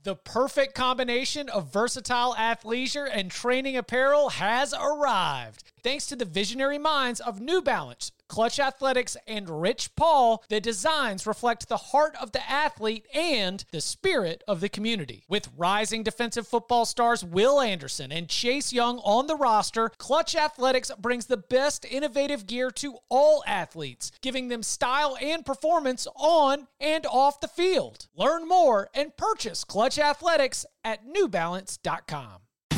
The perfect combination of versatile athleisure and training apparel has arrived. Thanks to the visionary minds of New Balance, Clutch Athletics, and Rich Paul, the designs reflect the heart of the athlete and the spirit of the community. With rising defensive football stars Will Anderson and Chase Young on the roster, Clutch Athletics brings the best innovative gear to all athletes, giving them style and performance on and off the field. Learn more and purchase Clutch Athletics at newbalance.com.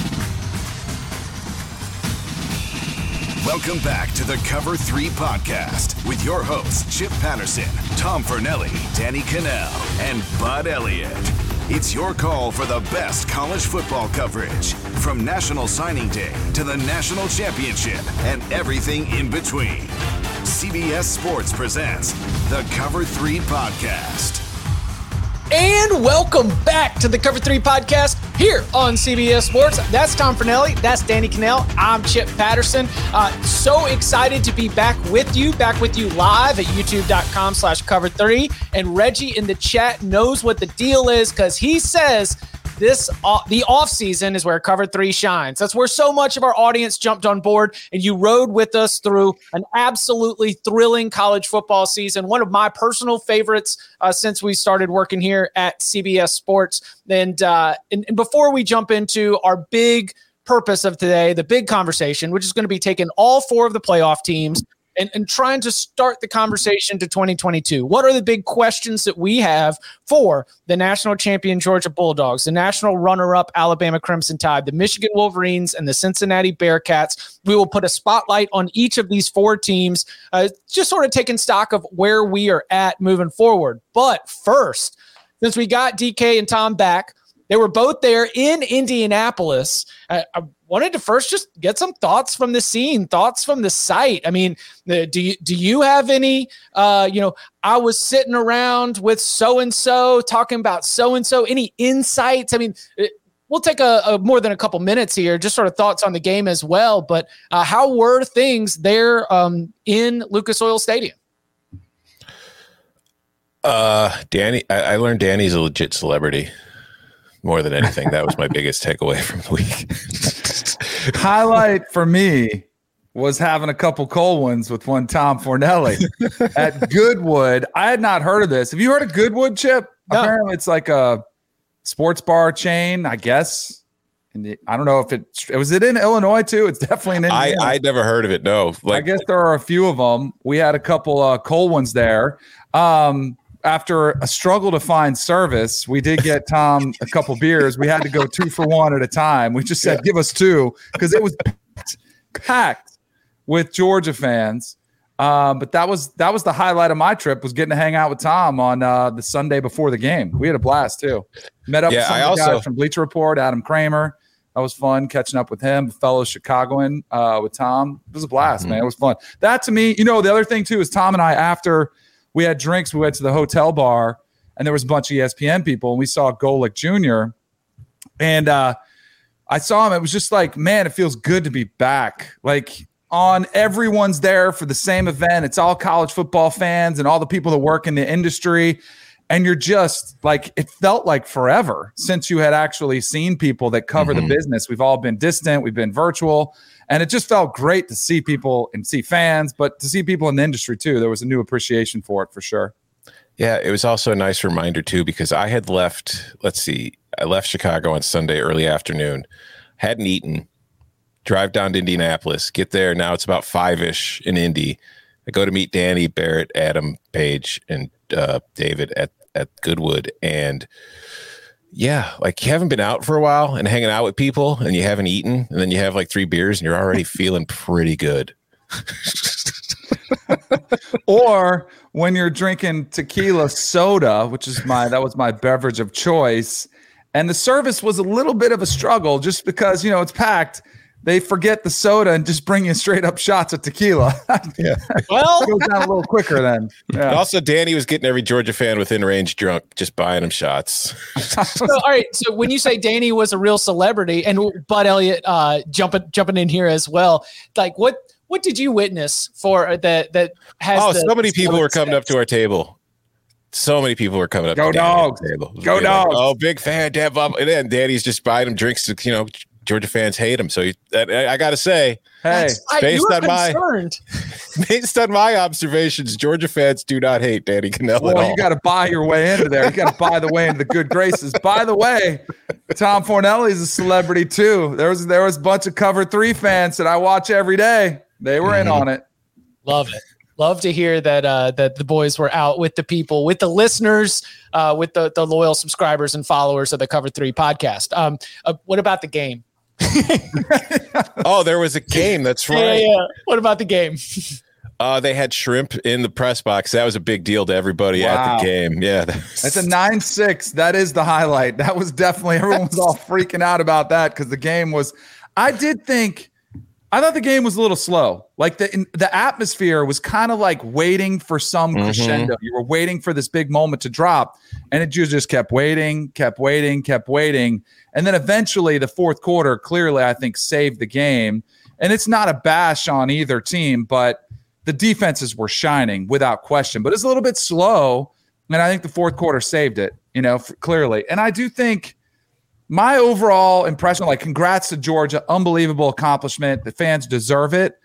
Welcome back to the Cover 3 podcast with your hosts, Chip Patterson, Tom Fornelli, Danny Cannell, and Bud Elliott. It's your call for the best college football coverage, from National Signing Day to the National Championship and everything in between. CBS Sports presents the Cover 3 podcast. And welcome back to the Cover 3 podcast here on CBS Sports. That's Tom Fornelli. That's Danny Cannell. I'm Chip Patterson. So excited to be back with you live at youtube.com/cover3. And Reggie in the chat knows what the deal is because he says the off season is where Cover 3 shines. That's where so much of our audience jumped on board, and you rode with us through an absolutely thrilling college football season. One of my personal favorites since we started working here at CBS Sports. And before we jump into our big purpose of today, the big conversation, which is going to be taking all four of the playoff teams and trying to start the conversation to 2022. What are the big questions that we have for the national champion Georgia Bulldogs, the national runner-up Alabama Crimson Tide, the Michigan Wolverines, and the Cincinnati Bearcats? We will put a spotlight on each of these four teams, just sort of taking stock of where we are at moving forward. But first, since we got DK and Tom back, they were both there in Indianapolis. I wanted to first just get some thoughts from the scene, thoughts from the site. I mean, do you have any, I was sitting around with so-and-so talking about so-and-so, any insights? I mean, we'll take a more than a couple minutes here, just sort of thoughts on the game as well. But how were things there in Lucas Oil Stadium? Danny, I learned Danny's a legit celebrity. More than anything, that was my biggest takeaway from the week. Highlight for me was having a couple cold ones with one Tom Fornelli at Goodwood. I had not heard of this. Have you heard of Goodwood, Chip? No. Apparently it's like a sports bar chain, I guess. I don't know if was it in Illinois too? It's definitely in Indiana. I'd never heard of it. No. I guess there are a few of them. We had a couple cold ones there. After a struggle to find service, we did get Tom a couple beers. We had to go 2 for 1 at a time. We just said, give us 2 because it was packed with Georgia fans. But that was the highlight of my trip, was getting to hang out with Tom on the Sunday before the game. We had a blast too. Met up with some of the guys from Bleacher Report, Adam Kramer. That was fun catching up with him, a fellow Chicagoan with Tom. It was a blast, man. It was fun. That to me, the other thing too is Tom and I, after we had drinks, we went to the hotel bar, and there was a bunch of ESPN people, and we saw Golick Jr. And I saw him. It was just like, man, it feels good to be back. Like, everyone's there for the same event. It's all college football fans and all the people that work in the industry. And you're just like, it felt like forever since you had actually seen people that cover the business. We've all been distant. We've been virtual. And it just felt great to see people and see fans, but to see people in the industry too. There was a new appreciation for it, for sure. Yeah, it was also a nice reminder too, because I had left Chicago on Sunday early afternoon, hadn't eaten, drive down to Indianapolis, get there. Now it's about 5-ish in Indy. I go to meet Danny, Barrett, Adam, Paige, and David at Goodwood. And yeah, like, you haven't been out for a while and hanging out with people, and you haven't eaten, and then you have like 3 beers and you're already feeling pretty good. Or when you're drinking tequila soda, that was my beverage of choice, and the service was a little bit of a struggle just because, it's packed. They forget the soda and just bring you straight up shots of tequila. Yeah. Well, it goes down a little quicker then. Yeah. Also, Danny was getting every Georgia fan within range drunk, just buying them shots. So, all right. So when you say Danny was a real celebrity, and Bud Elliott jumping in here as well, like what did you witness for that has? So many people were coming up to our table. So many people were coming up. Go to Danny Dogs. at the table. Go Dogs. Like, oh, big fan, Dad. And then Danny's just buying him drinks. Georgia fans hate him. So I got to say, hey, based on my observations, Georgia fans do not hate Danny Kanell at all. You got to buy your way into there. You got to buy the way into the good graces. By the way, Tom Fornelli is a celebrity too. There was a bunch of Cover 3 fans that I watch every day. They were in on it. Love it. Love to hear that that the boys were out with the people, with the listeners, with the loyal subscribers and followers of the Cover 3 podcast. What about the game? Oh, there was a game. That's right. Yeah. What about the game? They had shrimp in the press box. That was a big deal to everybody at the game. Yeah. That's a 9-6. That is the highlight. That was definitely, everyone was all freaking out about that because the game was, I thought the game was a little slow. Like the atmosphere was kind of like waiting for some crescendo. You were waiting for this big moment to drop, and it just kept waiting. And then eventually the fourth quarter clearly, I think, saved the game. And it's not a bash on either team, but the defenses were shining without question. But it's a little bit slow, and I think the fourth quarter saved it, clearly. And I do think my overall impression, like, congrats to Georgia, unbelievable accomplishment. The fans deserve it.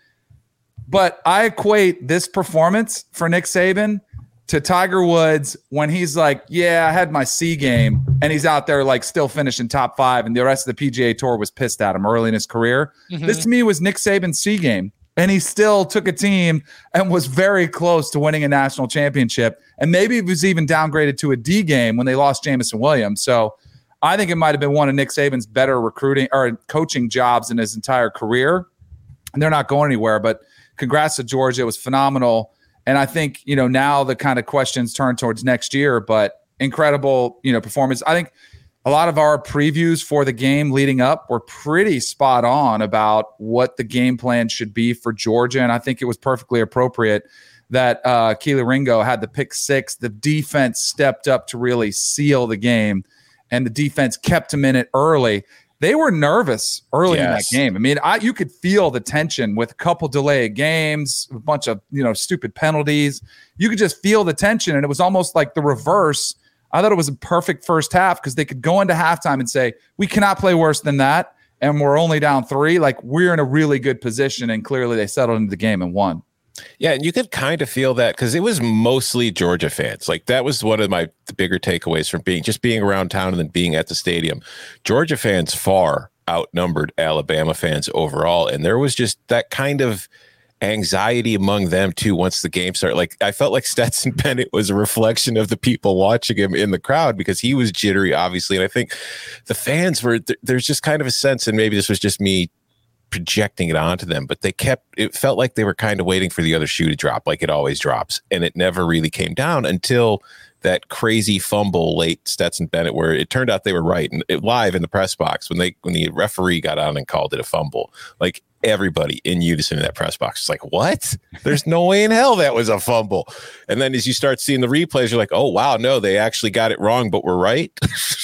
But I equate this performance for Nick Saban to Tiger Woods when he's like, yeah, I had my C game, and he's out there like still finishing top 5, and the rest of the PGA Tour was pissed at him early in his career. This to me was Nick Saban's C game, and he still took a team and was very close to winning a national championship, and maybe it was even downgraded to a D game when they lost Jamison Williams. So I think it might have been one of Nick Saban's better recruiting or coaching jobs in his entire career, and they're not going anywhere. But congrats to Georgia. It was phenomenal. And I think, now the kind of questions turn towards next year, but incredible, performance. I think a lot of our previews for the game leading up were pretty spot on about what the game plan should be for Georgia. And I think it was perfectly appropriate that Kelee Ringo had the pick 6. The defense stepped up to really seal the game, and the defense kept him in it early. They were nervous early in that game. I mean, you could feel the tension with a couple delayed games, a bunch of stupid penalties. You could just feel the tension, and it was almost like the reverse. I thought it was a perfect first half because they could go into halftime and say, we cannot play worse than that, and we're only down 3. Like, we're in a really good position, and clearly they settled into the game and won. Yeah, and you could kind of feel that because it was mostly Georgia fans. Like, that was one of the bigger takeaways from being around town and then being at the stadium. Georgia fans far outnumbered Alabama fans overall, and there was just that kind of anxiety among them too once the game started. Like, I felt like Stetson Bennett was a reflection of the people watching him in the crowd because he was jittery, obviously. And I think the fans were there's just kind of a sense, and maybe this was just me projecting it onto them, but it felt like they were kind of waiting for the other shoe to drop, like it always drops, and it never really came down until that crazy fumble late Stetson Bennett, where it turned out they were right, and live in the press box when the referee got on and called it a fumble, like everybody in unison in that press box was like, what? There's no way in hell that was a fumble. And then as you start seeing the replays, you're like, oh wow, no, they actually got it wrong, but we're right.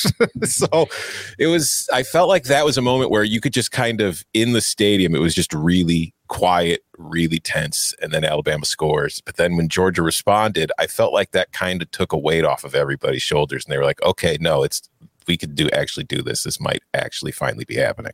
So I felt like that was a moment where you could just kind of, in the stadium, it was just really quiet, really tense, and then Alabama scores. But then when Georgia responded, I felt like that kind of took a weight off of everybody's shoulders, and they were like, okay, no, we could actually do this. This might actually finally be happening.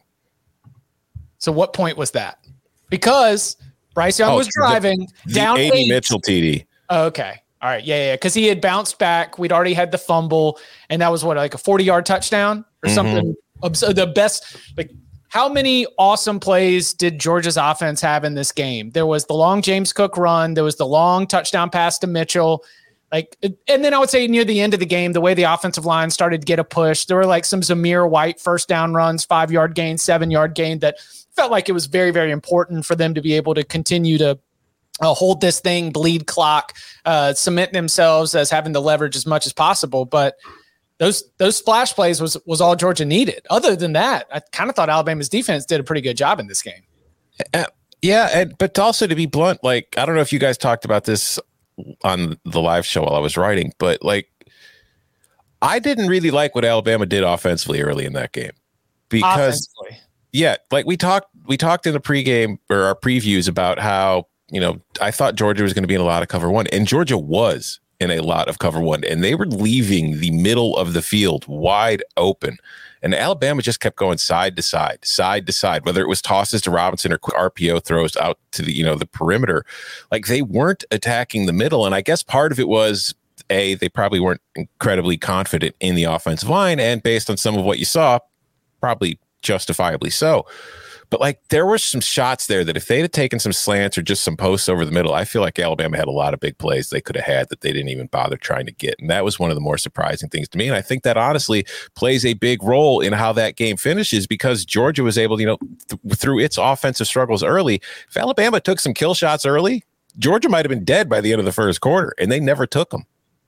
So what point was that? Because Bryce Young was driving down A.D. Mitchell TD. Okay. All right. Yeah. Because he had bounced back. We'd already had the fumble, and that was like a 40-yard touchdown or something. The best, like, how many awesome plays did Georgia's offense have in this game? There was the long James Cook run. There was the long touchdown pass to Mitchell. And then I would say near the end of the game, the way the offensive line started to get a push, there were like some Zamir White first down runs, 5-yard gain, 7-yard gain that felt like it was very, very important for them to be able to continue to hold this thing, bleed clock, cement themselves as having the leverage as much as possible. But those splash plays was all Georgia needed. Other than that, I kind of thought Alabama's defense did a pretty good job in this game. But also, to be blunt, like, I don't know if you guys talked about this on the live show while I was writing, but like, I didn't really like what Alabama did offensively early in that game because like we talked in the pregame or our previews about how, I thought Georgia was going to be in a lot of cover 1, and Georgia was in a lot of cover one, and they were leaving the middle of the field wide open. And Alabama just kept going side to side, whether it was tosses to Robinson or quick RPO throws out to the perimeter. Like, they weren't attacking the middle. And I guess part of it was, they probably weren't incredibly confident in the offensive line. And based on some of what you saw, probably justifiably so. But like, there were some shots there that if they'd have taken some slants or just some posts over the middle, I feel like Alabama had a lot of big plays they could have had that they didn't even bother trying to get. And that was one of the more surprising things to me. And I think that honestly plays a big role in how that game finishes, because Georgia was able to, through its offensive struggles early, if Alabama took some kill shots early, Georgia might have been dead by the end of the first quarter, and they never took them.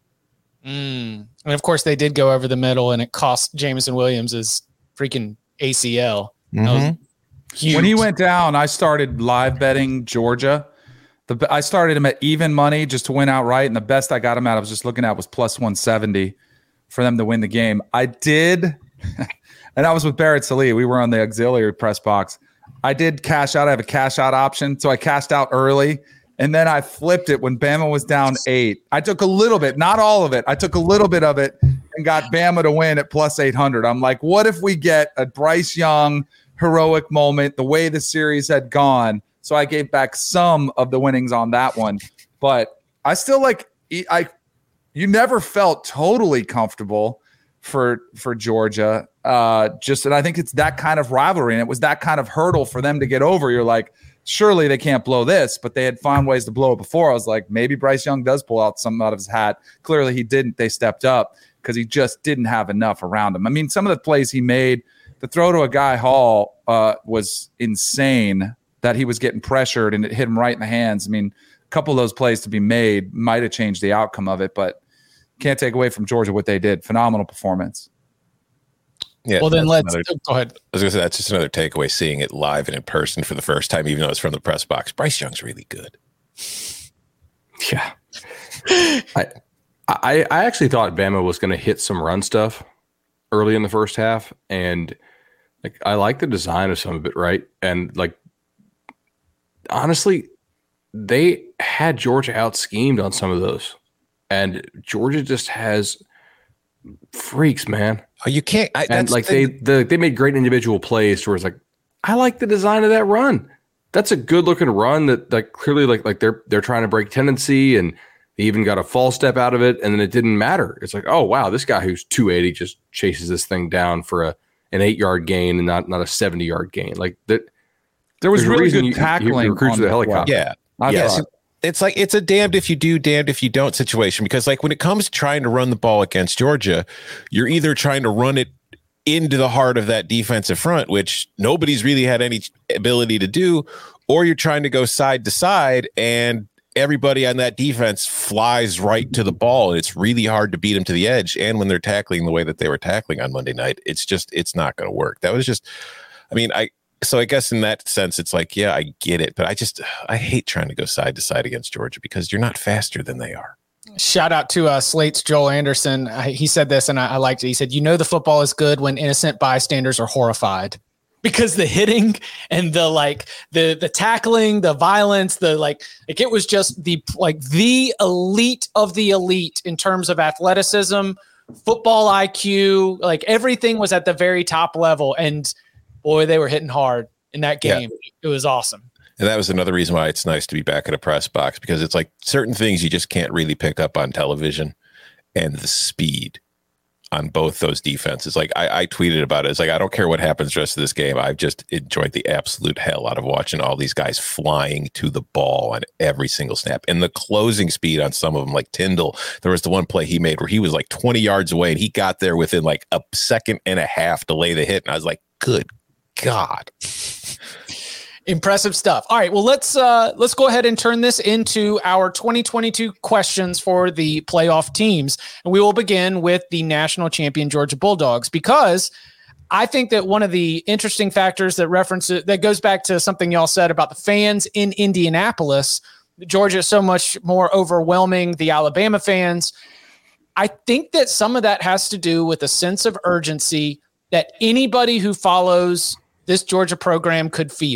And of course, they did go over the middle, and it cost Jameson Williams his freaking ACL. Mm-hmm. Huge. When he went down, I started live betting Georgia. I started him at even money just to win outright, and the best I got him at, I was just looking at, was plus 170 for them to win the game. I did, and I was with Barrett Salih. We were on the auxiliary press box. I did cash out. I have a cash out option, so I cashed out early, and then I flipped it when Bama was down 8. I took a little bit, not all of it. I took a little bit of it and got Bama to win at plus 800. I'm like, what if we get a Bryce Young heroic moment, the way the series had gone? So I gave back some of the winnings on that one, but I still you never felt totally comfortable for Georgia. And I think it's that kind of rivalry, and it was that kind of hurdle for them to get over. You're like, surely they can't blow this, but they had found ways to blow it before. I was like, maybe Bryce Young does pull out something out of his hat. Clearly he didn't. They stepped up because he just didn't have enough around him. I mean, some of the plays he made, the throw to a Guy Hall was insane, that he was getting pressured and it hit him right in the hands. I mean, a couple of those plays to be made might have changed the outcome of it, but can't take away from Georgia what they did. Phenomenal performance. Yeah. Well, then go ahead. I was going to say, that's just another takeaway, seeing it live and in person for the first time, even though it's from the press box. Bryce Young's really good. Yeah. I actually thought Bama was going to hit some run stuff early in the first half, and like, I like the design of some of it, right? And like, honestly, they had Georgia out schemed on some of those, and Georgia just has freaks, man. Oh, you can't. They made great individual plays where it's like, I like the design of that run. That's a good looking run that like clearly like they're trying to break tendency, and they even got a false step out of it, and then it didn't matter. It's like, oh wow, this guy who's 280 just chases this thing down for an 8-yard gain and not a 70-yard gain. Like that. There was really good tackling. Recruits the helicopter. Yeah. Yes. It's like, it's a damned if you do, damned if you don't situation, because like when it comes to trying to run the ball against Georgia, you're either trying to run it into the heart of that defensive front, which nobody's really had any ability to do, or you're trying to go side to side and everybody on that defense flies right to the ball, and it's really hard to beat them to the edge. And when they're tackling the way that they were tackling on Monday night, it's not going to work. That was just, so I guess in that sense, it's like, yeah, I get it, but I hate trying to go side to side against Georgia because you're not faster than they are. Shout out to Slate's Joel Anderson. He said this, and I liked it. He said, the football is good when innocent bystanders are horrified, because the hitting and the tackling, the violence, it was just the elite of the elite in terms of athleticism, football IQ, like everything was at the very top level. And boy, they were hitting hard in that game. Yeah. It was awesome. And that was another reason why it's nice to be back at a press box, because it's like certain things you just can't really pick up on television, and the speed on both those defenses. Like I tweeted about it. It's like, I don't care what happens the rest of this game. I've just enjoyed the absolute hell out of watching all these guys flying to the ball on every single snap, and the closing speed on some of them, like Tyndall. There was the one play he made where he was like 20 yards away and he got there within like a second and a half to lay the hit. And I was like, good God. Impressive stuff. All right, well, let's go ahead and turn this into our 2022 questions for the playoff teams. And we will begin with the national champion Georgia Bulldogs, because I think that one of the interesting factors that goes back to something y'all said about the fans in Indianapolis. Georgia is so much more overwhelming the Alabama fans. I think that some of that has to do with a sense of urgency that anybody who follows this Georgia program could feel.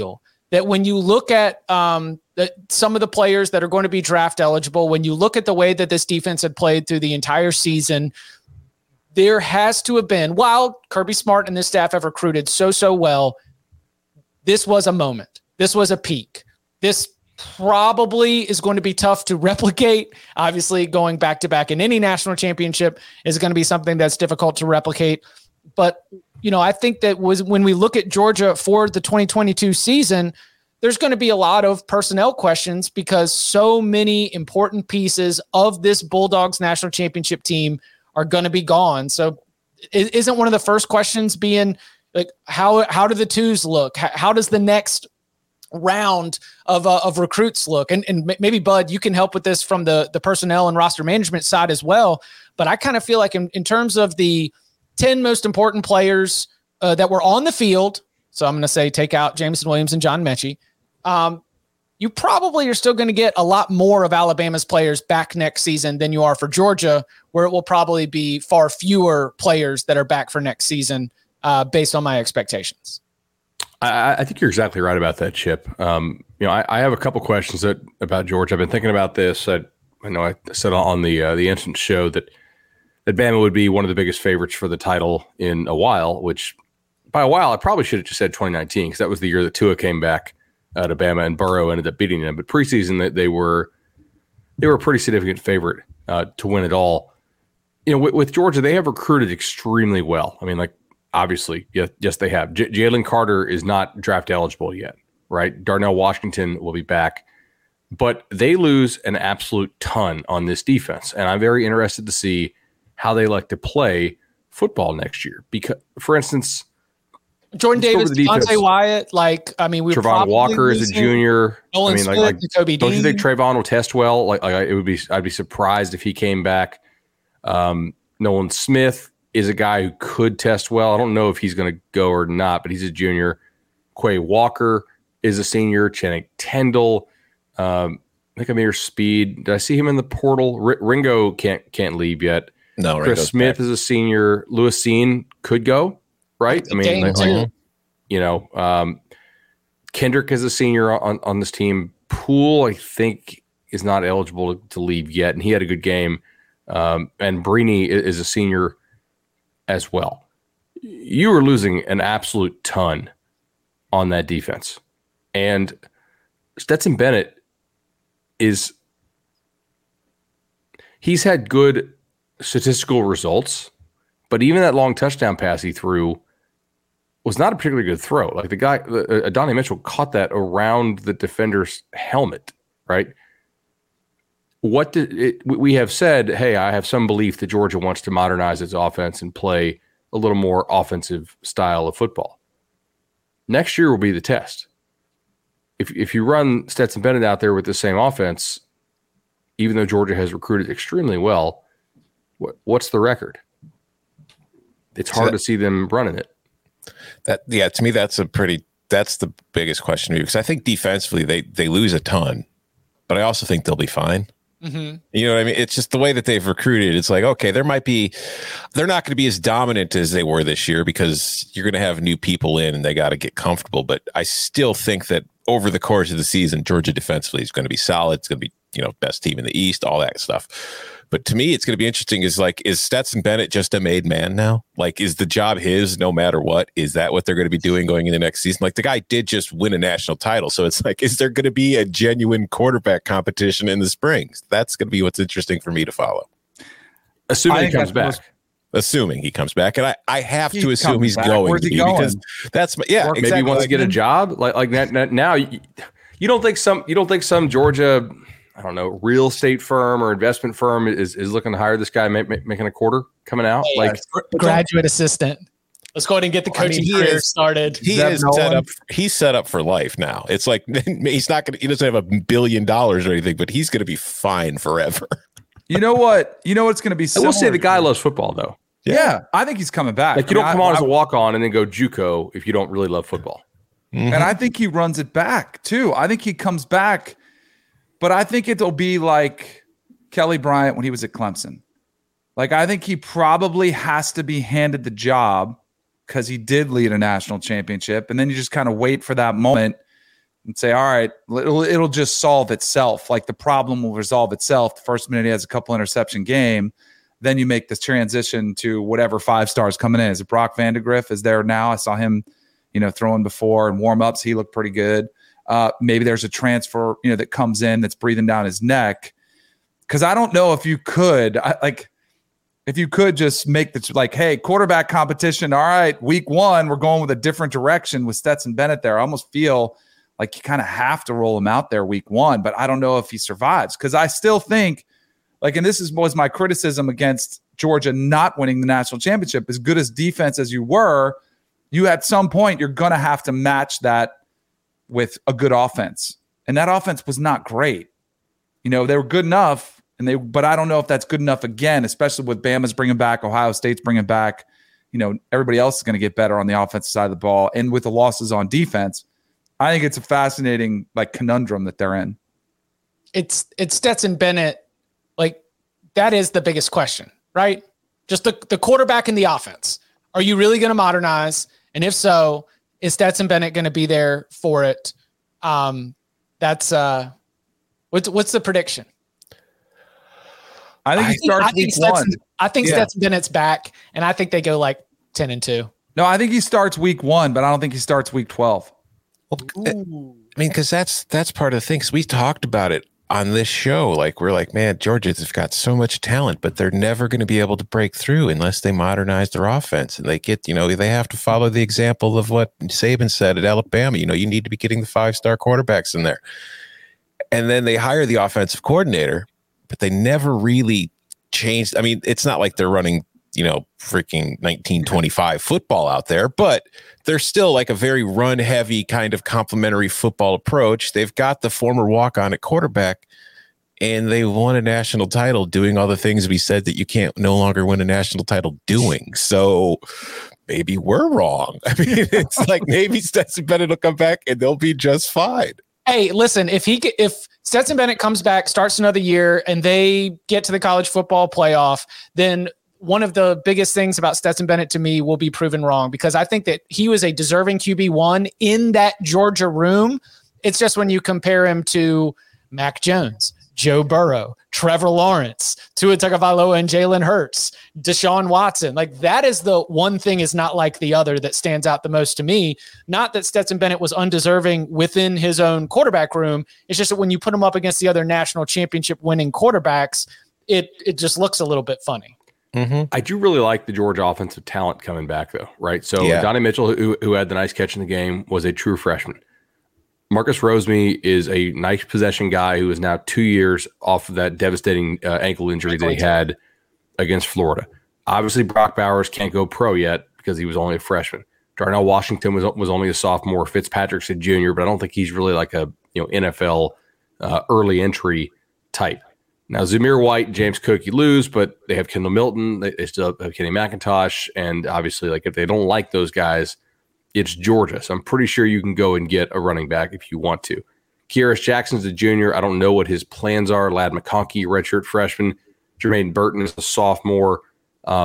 that when you look at some of the players that are going to be draft eligible, when you look at the way that this defense had played through the entire season, there has to have been, while Kirby Smart and this staff have recruited so well, this was a moment. This was a peak. This probably is going to be tough to replicate. Obviously, going back-to-back in any national championship is going to be something that's difficult to replicate. But, I think that when we look at Georgia for the 2022 season, there's going to be a lot of personnel questions because so many important pieces of this Bulldogs national championship team are going to be gone. So isn't one of the first questions being like, how do the twos look? How does the next round of recruits look? And maybe Bud, you can help with this from the personnel and roster management side as well. But I kind of feel like in terms of the 10 most important players that were on the field, so I'm going to say take out Jameson Williams and John Mechie, you probably are still going to get a lot more of Alabama's players back next season than you are for Georgia, where it will probably be far fewer players that are back for next season based on my expectations. I think you're exactly right about that, Chip. I have a couple questions about Georgia. I've been thinking about this. I know I said on the Instant show that Bama would be one of the biggest favorites for the title in a while, which by a while I probably should have just said 2019 because that was the year that Tua came back to Bama and Burrow ended up beating them. But preseason, they were a pretty significant favorite to win it all. With Georgia, they have recruited extremely well. I mean, like, obviously, yes, they have. Jalen Carter is not draft eligible yet, right? Darnell Washington will be back. But they lose an absolute ton on this defense. And I'm very interested to see how they like to play football next year. Because, for instance, Jordan Davis, Devontae Wyatt, Trevon Walker is a junior. Nolan Smith, Kobe don't Dean. You think Trayvon will test well? I'd be surprised if he came back. Nolan Smith is a guy who could test well. I don't know if he's going to go or not, but he's a junior. Quay Walker is a senior. Channing Tindall, I think Amir Speed. Did I see him in the portal? Ringo can't leave yet. No, Chris Ringo's Smith back. is a senior. Lewis Cine could go, right? Kendrick is a senior on this team. Poole, I think, is not eligible to leave yet, and he had a good game. And Brini is a senior as well. You were losing an absolute ton on that defense. And Stetson Bennett he's had good statistical results, but even that long touchdown pass he threw was not a particularly good throw. Like the guy, Adonai Mitchell caught that around the defender's helmet, right? We have said, hey, I have some belief that Georgia wants to modernize its offense and play a little more offensive style of football. Next year will be the test. If you run Stetson Bennett out there with the same offense, even though Georgia has recruited extremely well, what's the record? It's hard to see them running it. To me, that's the biggest question because I think defensively they lose a ton, but I also think they'll be fine. Mm-hmm. You know what I mean? It's just the way that they've recruited. It's like, okay, they're not going to be as dominant as they were this year because you're going to have new people in and they got to get comfortable. But I still think that over the course of the season, Georgia defensively is going to be solid. It's going to be, best team in the East, all that stuff. But to me, it's going to be interesting is Stetson Bennett just a made man now? Like, is the job his no matter what? Is that what they're going to be doing going into next season? Like, the guy did just win a national title. So it's like, is there going to be a genuine quarterback competition in the spring? That's going to be what's interesting for me to follow. Assuming he comes back. Assuming he comes back. And I have to assume he's going. Where's he going? Because that's, yeah, maybe he wants to get a job. Like that now, you don't think some Georgia, I don't know, real estate firm or investment firm is looking to hire this guy making a quarter coming out? Hey, like graduate assistant. Let's go ahead and get the coaching career started. He's set up for life now. It's like he doesn't have $1 billion or anything, but he's going to be fine forever. You know what? It's going to be similar. I will say the guy loves football though. Yeah, I think he's coming back. Like you don't come on as a walk-on and then go JUCO if you don't really love football. Mm-hmm. And I think he runs it back too. I think he comes back. But I think it'll be like Kelly Bryant when he was at Clemson. Like, I think he probably has to be handed the job because he did lead a national championship. And then you just kind of wait for that moment and say, all right, it'll just solve itself. Like the problem will resolve itself. The first minute he has a couple interception game. Then you make this transition to whatever 5 stars coming in. Is it Brock Vandegrift is there now? I saw him, throwing before and warm-ups. He looked pretty good. Maybe there's a transfer, that comes in that's breathing down his neck. Because I don't know if you could, if you could just make the hey, quarterback competition. All right, week 1, we're going with a different direction with Stetson Bennett there. I almost feel like you kind of have to roll him out there week 1, but I don't know if he survives because I still think, and this was my criticism against Georgia not winning the national championship. As good as defense as you were, you at some point you're going to have to match that with a good offense, and that offense was not great. They were good enough. But I don't know if that's good enough again, especially with Bama's bringing back, Ohio State's bringing back. Everybody else is going to get better on the offensive side of the ball, and with the losses on defense, I think it's a fascinating conundrum that they're in. It's Stetson Bennett, that is the biggest question, right? Just the quarterback and the offense. Are you really going to modernize? And if so, is Stetson Bennett going to be there for it? That's what's the prediction? I think he starts week 1. I think Stetson Bennett's back, and I think they go 10-2. No, I think he starts week 1, but I don't think he starts week 12. Well, because that's part of the thing. Because we talked about it on this show. We're man, Georgia's got so much talent, but they're never going to be able to break through unless they modernize their offense. And they get, they have to follow the example of what Saban said at Alabama. You need to be getting the 5-star quarterbacks in there. And then they hire the offensive coordinator, but they never really changed. It's not like they're running, freaking 1925 football out there, but they're still a very run heavy kind of complementary football approach. They've got the former walk-on at quarterback, and they won a national title doing all the things we said that you can't no longer win a national title doing. So maybe we're wrong. It's maybe Stetson Bennett will come back and they'll be just fine. Hey, listen, if Stetson Bennett comes back, starts another year, and they get to the college football playoff, then one of the biggest things about Stetson Bennett to me will be proven wrong, because I think that he was a deserving QB1 in that Georgia room. It's just when you compare him to Mac Jones, Joe Burrow, Trevor Lawrence, Tua Tagovailoa and Jalen Hurts, Deshaun Watson. That is the one thing is not like the other that stands out the most to me. Not that Stetson Bennett was undeserving within his own quarterback room. It's just that when you put him up against the other national championship winning quarterbacks, it just looks a little bit funny. Mm-hmm. I do really like the Georgia offensive talent coming back, though, right? So Donnie Mitchell, who had the nice catch in the game, was a true freshman. Marcus Rosemy is a nice possession guy who is now 2 years off of that devastating ankle injury that he had against Florida. Obviously, Brock Bowers can't go pro yet because he was only a freshman. Darnell Washington was only a sophomore. Fitzpatrick's a junior, but I don't think he's really a NFL early entry type. Now, Zamir White and James Cook, you lose, but they have Kendall Milton. They still have Kenny McIntosh. And obviously, if they don't like those guys, it's Georgia. So I'm pretty sure you can go and get a running back if you want to. Kearis Jackson's a junior. I don't know what his plans are. Ladd McConkey, redshirt freshman. Jermaine Burton is a sophomore. I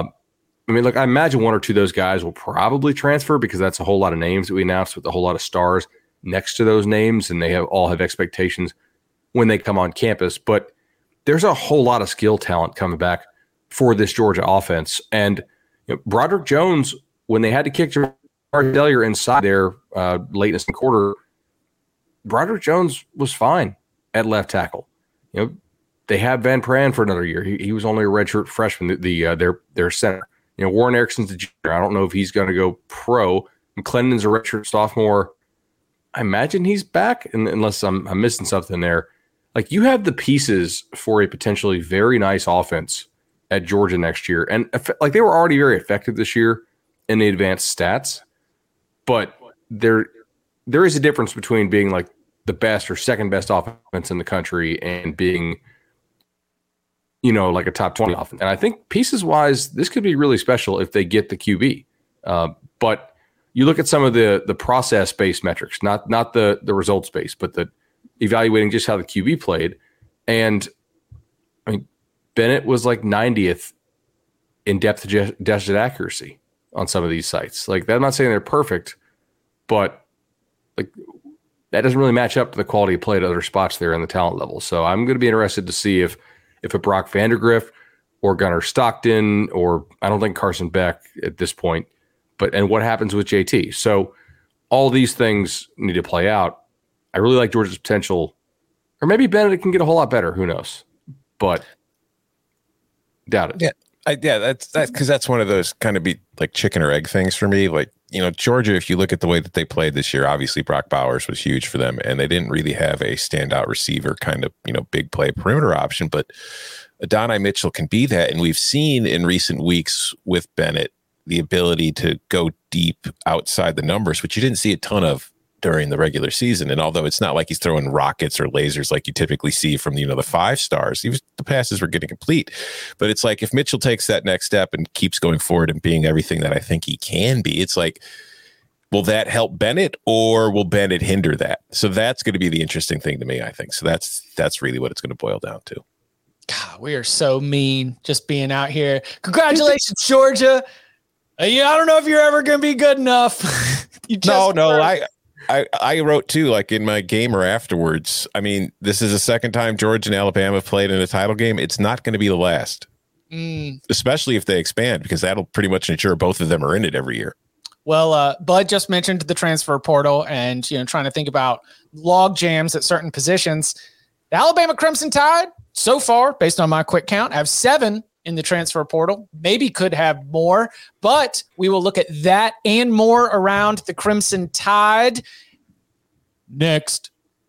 imagine 1 or 2 of those guys will probably transfer because that's a whole lot of names that we announced with a whole lot of stars next to those names, and they all have expectations when they come on campus. But there's a whole lot of skill talent coming back for this Georgia offense. And Broderick Jones, when they had to kick Jamar Dellier inside there late in the second quarter, Broderick Jones was fine at left tackle. They have Van Pran for another year. He was only a redshirt freshman, their center. Warren Erickson's a junior. I don't know if he's going to go pro. McClendon's a redshirt sophomore. I imagine he's back, unless I'm missing something there. You have the pieces for a potentially very nice offense at Georgia next year. And they were already very effective this year in the advanced stats. But there is a difference between being the best or second best offense in the country and being, a top 20 offense. And I think pieces wise, this could be really special if they get the QB. But you look at some of the process based metrics, not the results based, but the evaluating just how the QB played. And Bennett was 90th in depth adjusted accuracy on some of these sites. I'm not saying they're perfect, but that doesn't really match up to the quality of play at other spots there in the talent level. So I'm going to be interested to see if a Brock Vandagriff or Gunnar Stockton, or I don't think Carson Beck at this point, and what happens with JT. So all these things need to play out. I really like Georgia's potential, or maybe Bennett can get a whole lot better. Who knows? But doubt it. Yeah, that's because that's one of those kind of be like chicken or egg things for me. Like, Georgia, if you look at the way that they played this year, obviously Brock Bowers was huge for them, and they didn't really have a standout receiver kind of, big play perimeter option, but Adonai Mitchell can be that. And we've seen in recent weeks with Bennett the ability to go deep outside the numbers, which you didn't see a ton of during the regular season. And although it's not like he's throwing rockets or lasers like you typically see from the 5 stars, the passes were getting complete. But it's like if Mitchell takes that next step and keeps going forward and being everything that I think he can be, it's like, will that help Bennett or will Bennett hinder that? So that's going to be the interesting thing to me, I think. So that's really what it's going to boil down to. God, we are so mean just being out here. Congratulations, Georgia. I don't know if you're ever going to be good enough. I wrote too, like in my gamer afterwards. I mean, this is the second time Georgia and Alabama have played in a title game. It's not going to be the last, especially if they expand, because that'll pretty much ensure both of them are in it every year. Well, Bud just mentioned the transfer portal and, trying to think about log jams at certain positions. The Alabama Crimson Tide, so far, based on my quick count, have 7 in the transfer portal. Maybe could have more, but we will look at that and more around the Crimson Tide next.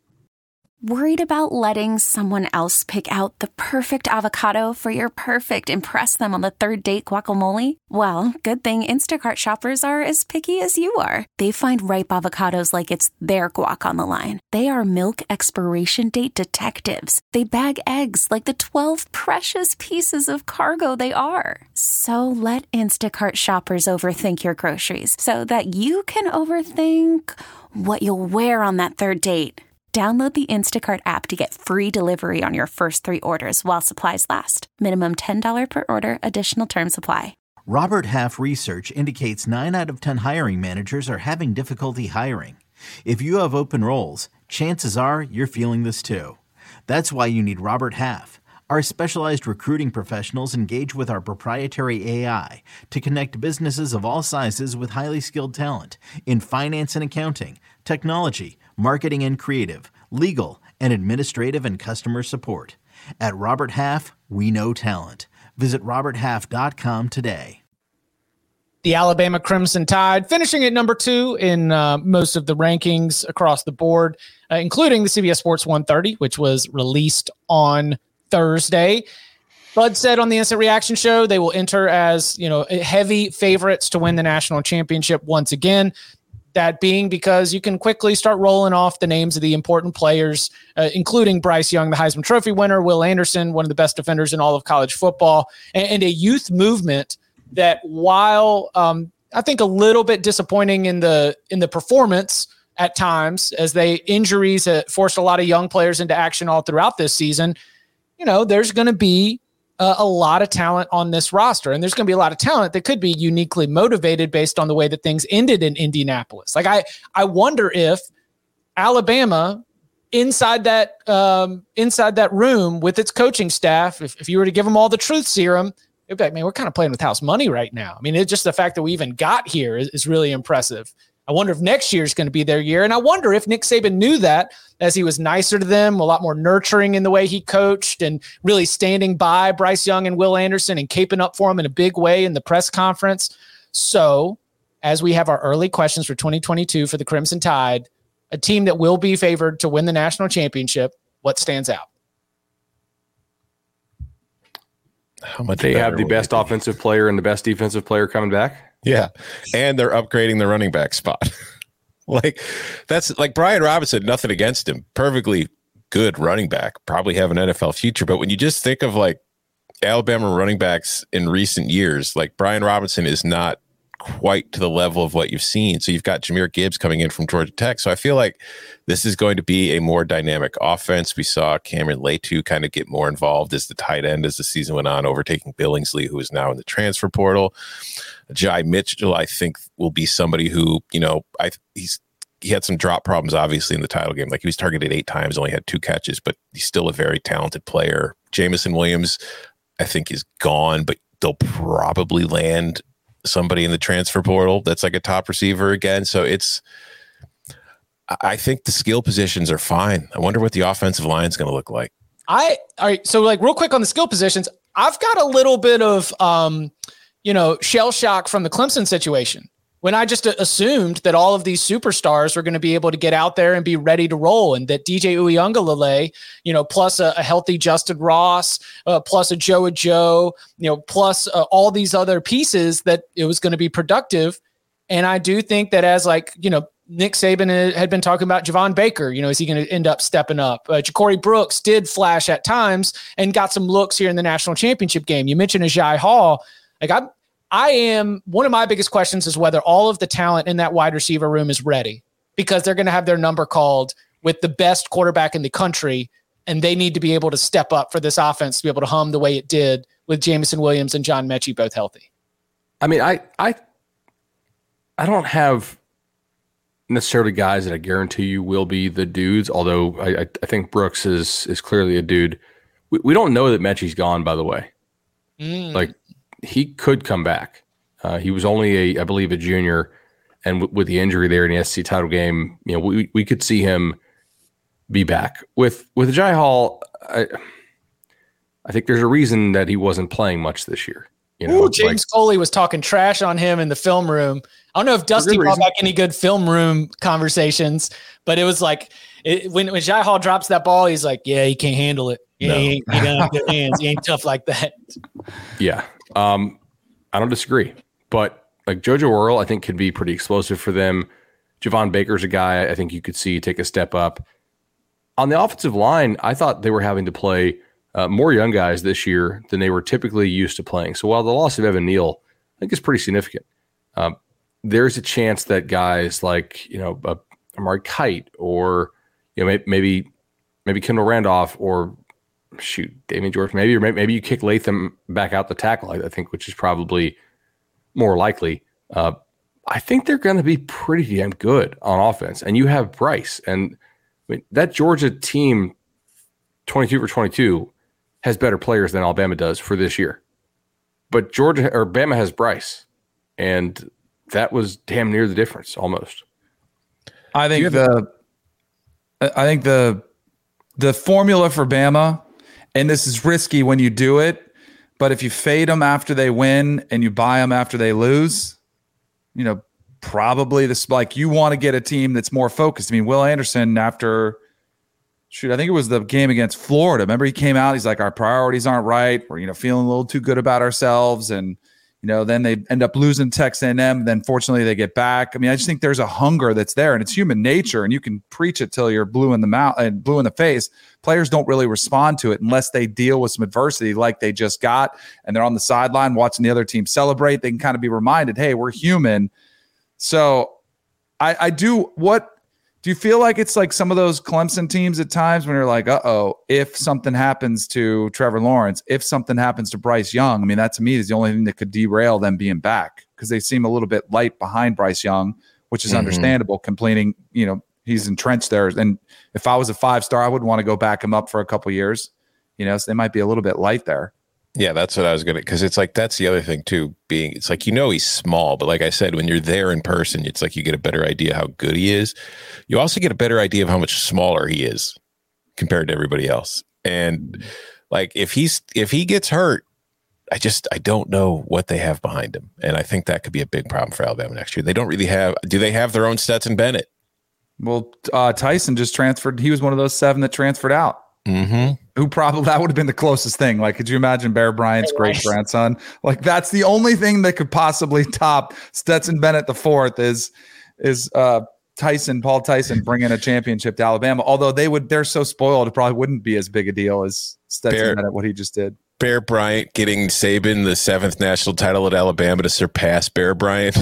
Worried about letting someone else pick out the perfect avocado for your perfect impress them on the third date guacamole? Well, good thing Instacart shoppers are as picky as you are. They find ripe avocados like it's their guac on the line. They are milk expiration date detectives. They bag eggs like the 12 precious pieces of cargo they are. So let Instacart shoppers overthink your groceries so that you can overthink what you'll wear on that third date. Download the Instacart app to get free delivery on your first 3 orders while supplies last. Minimum $10 per order. Additional terms apply. Robert Half research indicates 9 out of 10 hiring managers are having difficulty hiring. If you have open roles, chances are you're feeling this too. That's why you need Robert Half. Our specialized recruiting professionals engage with our proprietary AI to connect businesses of all sizes with highly skilled talent in finance and accounting, technology, marketing and creative, legal, and administrative and customer support. At Robert Half, we know talent. Visit roberthalf.com today. The Alabama Crimson Tide finishing at number 2 in most of the rankings across the board, including the CBS Sports 130, which was released on Thursday. Bud said on the Instant Reaction show they will enter as heavy favorites to win the national championship once again. That being because you can quickly start rolling off the names of the important players, including Bryce Young, the Heisman Trophy winner, Will Anderson, one of the best defenders in all of college football, and a youth movement that, while I think a little bit disappointing in the performance at times, as injuries forced a lot of young players into action all throughout this season, there's going to be a lot of talent on this roster, and there's going to be a lot of talent that could be uniquely motivated based on the way that things ended in Indianapolis. Like I wonder if Alabama inside that room with its coaching staff, if you were to give them all the truth serum, it'd be like, man, we're kind of playing with house money right now. I mean, it's just the fact that we even got here is really impressive. I wonder if next year is going to be their year. And I wonder if Nick Saban knew that, as he was nicer to them, a lot more nurturing in the way he coached, and really standing by Bryce Young and Will Anderson and caping up for him in a big way in the press conference. So as we have our early questions for 2022 for the Crimson Tide, a team that will be favored to win the national championship, what stands out? How much they have the best offensive player and the best defensive player coming back? Yeah. And they're upgrading the running back spot. That's like Brian Robinson, nothing against him. Perfectly good running back, probably have an NFL future. But when you just think of like Alabama running backs in recent years, like Brian Robinson is not quite to the level of what you've seen. So you've got Jahmyr Gibbs coming in from Georgia Tech. So I feel like this is going to be a more dynamic offense. We saw Cameron Letu kind of get more involved as the tight end as the season went on, overtaking Billingsley, who is now in the transfer portal. Jai Mitchell, I think, will be somebody who, he's he had some drop problems, obviously, in the title game. Like, he was targeted 8 times, only had 2 catches, but he's still a very talented player. Jameson Williams, I think, is gone, but they'll probably land somebody in the transfer portal that's like a top receiver again. So I think the skill positions are fine. I wonder what the offensive line is going to look like. All right. So, like, real quick on the skill positions, I've got a little bit of, shell shock from the Clemson situation, when I just assumed that all of these superstars were going to be able to get out there and be ready to roll, and that DJ Uiagalelei, plus a healthy Justin Ross, plus a Joe Joe, plus all these other pieces, that it was going to be productive. And I do think that as Nick Saban had been talking about Javon Baker, is he going to end up stepping up? Ja'Cory Brooks did flash at times and got some looks here in the national championship game. You mentioned Agiye Hall. One of my biggest questions is whether all of the talent in that wide receiver room is ready, because they're going to have their number called with the best quarterback in the country, and they need to be able to step up for this offense to be able to hum the way it did with Jameson Williams and John Mechie both healthy. I mean, I don't have necessarily guys that I guarantee you will be the dudes, although I think Brooks is clearly a dude. We don't know that Mechie's gone, by the way. Like, he could come back. He was only I believe a junior, and with the injury there in the SEC title game, we could see him be back. With Agiye Hall, I think there's a reason that he wasn't playing much this year. James Coley was talking trash on him in the film room. I don't know if Dusty brought back any good film room conversations, but it was like when Agiye Hall drops that ball, he's like, yeah, he can't handle it. Yeah, no. He don't have good hands. He ain't tough like that. Yeah. I don't disagree, but like JoJo Earl, I think could be pretty explosive for them. Javon Baker's a guy I think you could see take a step up. On the offensive line, I thought they were having to play more young guys this year than they were typically used to playing. So while the loss of Evan Neal, I think, is pretty significant, there's a chance that guys like, Amari Kite or, maybe Kendall Randolph or Damian George, maybe you kick Latham back out the tackle, I think, which is probably more likely. I think they're going to be pretty damn good on offense. And you have Bryce. And that Georgia team, 22 for 22, has better players than Alabama does for this year. But Bama has Bryce. And that was damn near the difference, almost. I think the formula for Bama, and this is risky when you do it, but if you fade them after they win and you buy them after they lose, probably this, like, you want to get a team that's more focused. I mean, Will Anderson, after, I think it was the game against Florida. Remember, he came out, he's like, our priorities aren't right. We're, feeling a little too good about ourselves. And, then they end up losing Texas A&M. Then fortunately they get back. I mean, I just think there's a hunger that's there, and it's human nature, and you can preach it till you're blue in the mouth and blue in the face. Players don't really respond to it unless they deal with some adversity like they just got, and they're on the sideline watching the other team celebrate. They can kind of be reminded, hey, we're human. So do you feel like it's like some of those Clemson teams at times when you're like, if something happens to Trevor Lawrence, if something happens to Bryce Young, I mean, that to me is the only thing that could derail them being back, because they seem a little bit light behind Bryce Young, which is understandable, complaining, he's entrenched there. And if I was a 5-star, I would want to go back him up for a couple years, so they might be a little bit light there. Yeah, that's what I was going to, because it's like, that's the other thing too, it's like, he's small, but like I said, when you're there in person, it's like you get a better idea how good he is. You also get a better idea of how much smaller he is compared to everybody else. And like, if he gets hurt, I don't know what they have behind him. And I think that could be a big problem for Alabama next year. They don't really do they have their own Stetson Bennett? Well, Tyson just transferred. He was one of those 7 that transferred out. Mm-hmm. Who probably, that would have been the closest thing. Like, could you imagine Bear Bryant's great grandson? Like, that's the only thing that could possibly top Stetson Bennett IV is Paul Tyson bringing a championship to Alabama. Although they're so spoiled, it probably wouldn't be as big a deal as Stetson Bennett, what he just did. Bear Bryant getting Saban the 7th national title at Alabama to surpass Bear Bryant.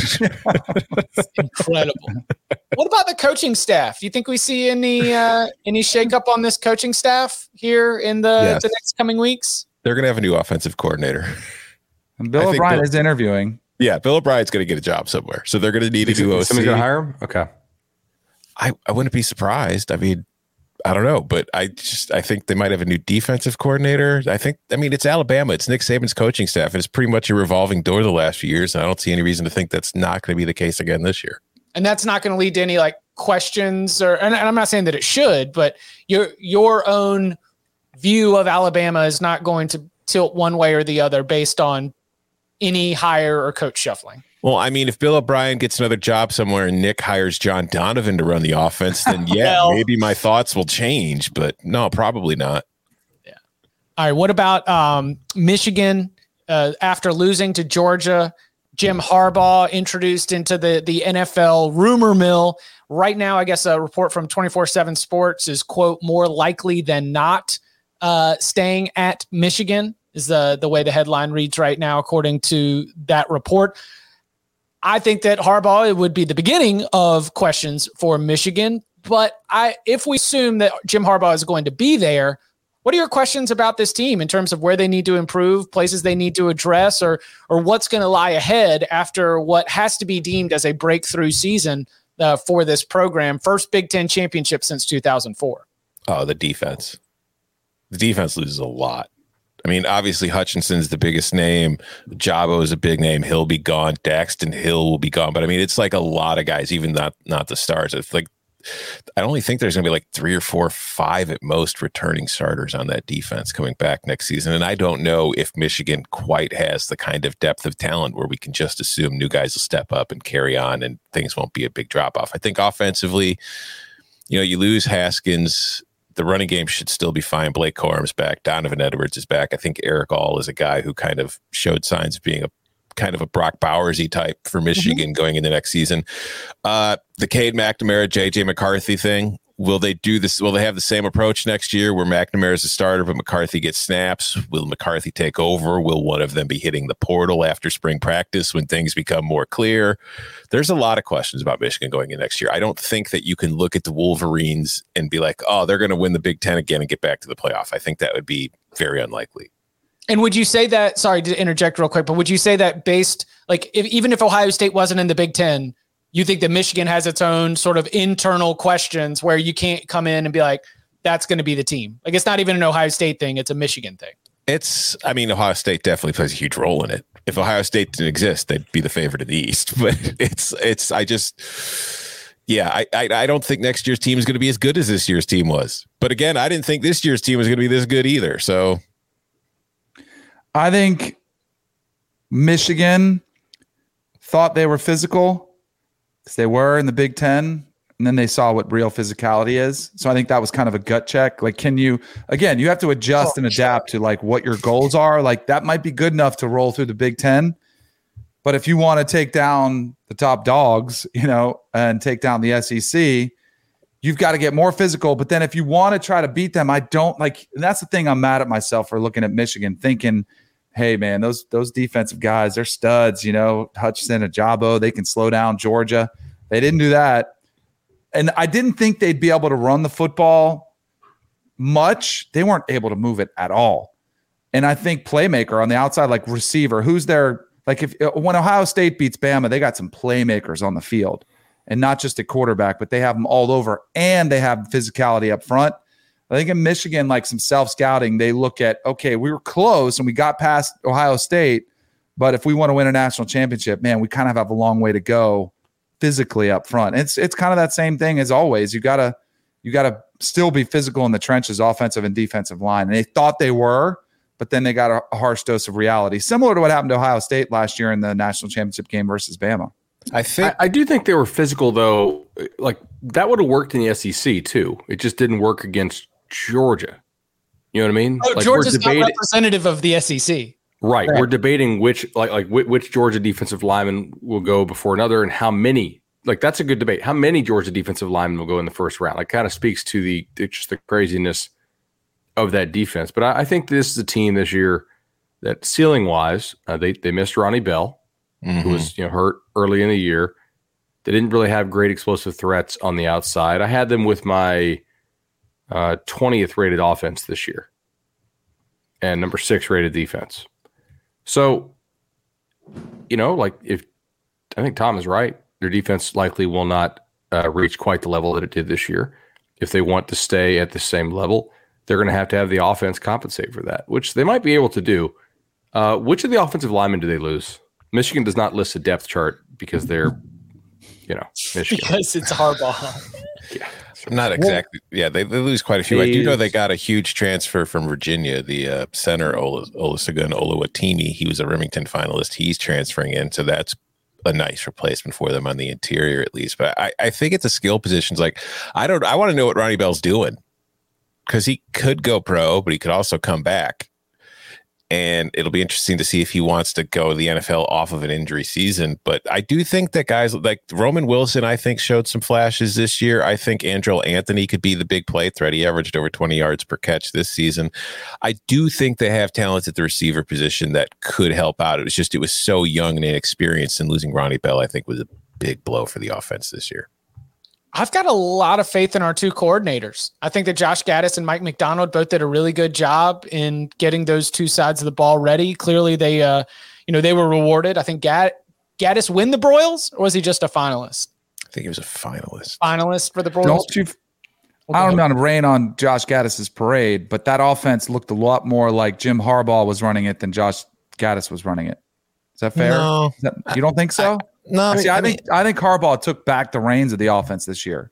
Incredible. What about the coaching staff? Do you think we see any shakeup on this coaching staff here in the next coming weeks? They're going to have a new offensive coordinator. And Bill O'Brien is interviewing. Yeah, Bill O'Brien's going to get a job somewhere. So they're going to need a new OC. Somebody's going to hire him? Okay. I wouldn't be surprised. I mean, I don't know, but I think they might have a new defensive coordinator. It's Alabama. It's Nick Saban's coaching staff. It's pretty much a revolving door the last few years. And I don't see any reason to think that's not going to be the case again this year. And that's not going to lead to any like questions and I'm not saying that it should, but your own view of Alabama is not going to tilt one way or the other based on any hire or coach shuffling. Well, I mean, if Bill O'Brien gets another job somewhere and Nick hires John Donovan to run the offense, then maybe my thoughts will change, but no, probably not. Yeah. All right. What about Michigan after losing to Georgia? Jim Harbaugh introduced into the NFL rumor mill. Right now, I guess a report from 24/7 Sports is, quote, more likely than not staying at Michigan is the way the headline reads right now, according to that report. I think that Harbaugh, it would be the beginning of questions for Michigan. But if we assume that Jim Harbaugh is going to be there, what are your questions about this team in terms of where they need to improve, places they need to address, or what's going to lie ahead after what has to be deemed as a breakthrough season for this program? First Big Ten championship since 2004. Oh, the defense. The defense loses a lot. I mean, obviously Hutchinson's the biggest name. Jabo is a big name. He'll be gone. Daxton Hill will be gone. But I mean, it's like a lot of guys, even not the stars. It's like, I only think there's going to be like 3 or 4 or 5 at most returning starters on that defense coming back next season. And I don't know if Michigan quite has the kind of depth of talent where we can just assume new guys will step up and carry on and things won't be a big drop off. I think offensively, you lose Haskins. The running game should still be fine. Blake Corum's back. Donovan Edwards is back. I think Eric All is a guy who kind of showed signs of being a kind of a Brock Bowers-y type for Michigan going into next season. The Cade McNamara, JJ McCarthy thing. Will they do this? Will they have the same approach next year where McNamara is a starter, but McCarthy gets snaps? Will McCarthy take over? Will one of them be hitting the portal after spring practice when things become more clear? There's a lot of questions about Michigan going in next year. I don't think that you can look at the Wolverines and be like, oh, they're going to win the Big Ten again and get back to the playoff. I think that would be very unlikely. And would you say that, sorry to interject real quick, but would you say that based, like, even if Ohio State wasn't in the Big Ten, you think that Michigan has its own sort of internal questions where you can't come in and be like, that's going to be the team? Like, it's not even an Ohio State thing. It's a Michigan thing. Ohio State definitely plays a huge role in it. If Ohio State didn't exist, they'd be the favorite of the East. But I don't think next year's team is going to be as good as this year's team was. But again, I didn't think this year's team was going to be this good either. So I think Michigan thought they were physical because they were in the Big Ten, and then they saw what real physicality is. So I think that was kind of a gut check. Like, you have to adjust and adapt to like what your goals are. Like, that might be good enough to roll through the Big Ten. But if you want to take down the top dogs, and take down the SEC, you've got to get more physical. But then if you want to try to beat them, and that's the thing I'm mad at myself for looking at Michigan, thinking, hey, man, those defensive guys, they're studs, Hutchinson and Jabo, they can slow down Georgia. They didn't do that. And I didn't think they'd be able to run the football much. They weren't able to move it at all. And I think playmaker on the outside, like receiver, who's their, like when Ohio State beats Bama, they got some playmakers on the field and not just a quarterback, but they have them all over and they have physicality up front. I think in Michigan, like some self-scouting, they look at, okay, we were close and we got past Ohio State, but if we want to win a national championship, man, we kind of have a long way to go physically up front. It's kind of that same thing as always. You gotta still be physical in the trenches, offensive and defensive line. And they thought they were, but then they got a harsh dose of reality, similar to what happened to Ohio State last year in the national championship game versus Bama. I do think they were physical, though. Like, that would have worked in the SEC too. It just didn't work against Georgia. You know what I mean? Oh, like, Georgia's not representative of the SEC. Right. We're debating which Georgia defensive lineman will go before another and how many. Like, that's a good debate. How many Georgia defensive linemen will go in the first round? Like, kind of speaks to just the craziness of that defense. But I think this is a team this year that ceiling-wise, they missed Ronnie Bell, who was hurt early in the year. They didn't really have great explosive threats on the outside. I had them with my 20th rated offense this year and number 6 rated defense. So, if I think Tom is right, their defense likely will not reach quite the level that it did this year. If they want to stay at the same level, they're going to have the offense compensate for that, which they might be able to do. Which of the offensive linemen do they lose? Michigan does not list a depth chart because they're, Michigan. Because it's Harbaugh. Yeah. Not exactly. Yeah, they lose quite a few. I do know they got a huge transfer from Virginia. The center, Olusegun Oluwatimi, he was a Remington finalist. He's transferring in, so that's a nice replacement for them on the interior at least. But I think it's a skill positions. Like, I want to know what Ronnie Bell's doing, because he could go pro, but he could also come back. And it'll be interesting to see if he wants to go the NFL off of an injury season. But I do think that guys like Roman Wilson, I think, showed some flashes this year. I think Andrel Anthony could be the big play threat. He averaged over 20 yards per catch this season. I do think they have talent at the receiver position that could help out. It was so young and inexperienced, and losing Ronnie Bell, I think, was a big blow for the offense this year. I've got a lot of faith in our two coordinators. I think that Josh Gaddis and Mike McDonald both did a really good job in getting those two sides of the ball ready. Clearly, they were rewarded. I think Gaddis win the Broyles, or was he just a finalist? I think he was a finalist. Finalist for the Broyles. I don't want to rain on Josh Gaddis's parade, but that offense looked a lot more like Jim Harbaugh was running it than Josh Gaddis was running it. Is that fair? No. You don't think so? No, I think Harbaugh took back the reins of the offense this year.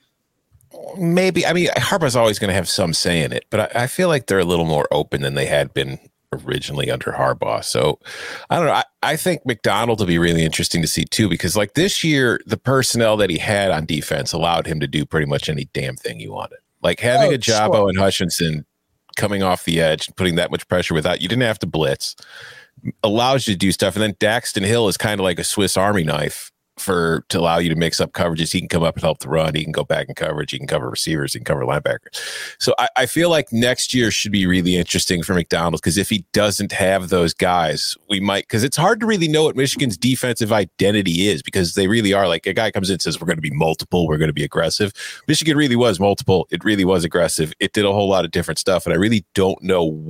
Maybe. I mean, Harbaugh's always going to have some say in it, but I feel like they're a little more open than they had been originally under Harbaugh. So I don't know. I think McDonald will be really interesting to see too, because like this year, the personnel that he had on defense allowed him to do pretty much any damn thing he wanted. Like having Ajabo and Hutchinson coming off the edge and putting that much pressure you didn't have to blitz, allows you to do stuff. And then Daxton Hill is kind of like a Swiss Army knife to allow you to mix up coverages. He can come up and help the run. He can go back in coverage. He can cover receivers. He can cover linebackers. So I feel like next year should be really interesting for McDonald, because if he doesn't have those guys, because it's hard to really know what Michigan's defensive identity is, because they really are like, a guy comes in and says, we're going to be multiple. We're going to be aggressive. Michigan really was multiple. It really was aggressive. It did a whole lot of different stuff. And I really don't know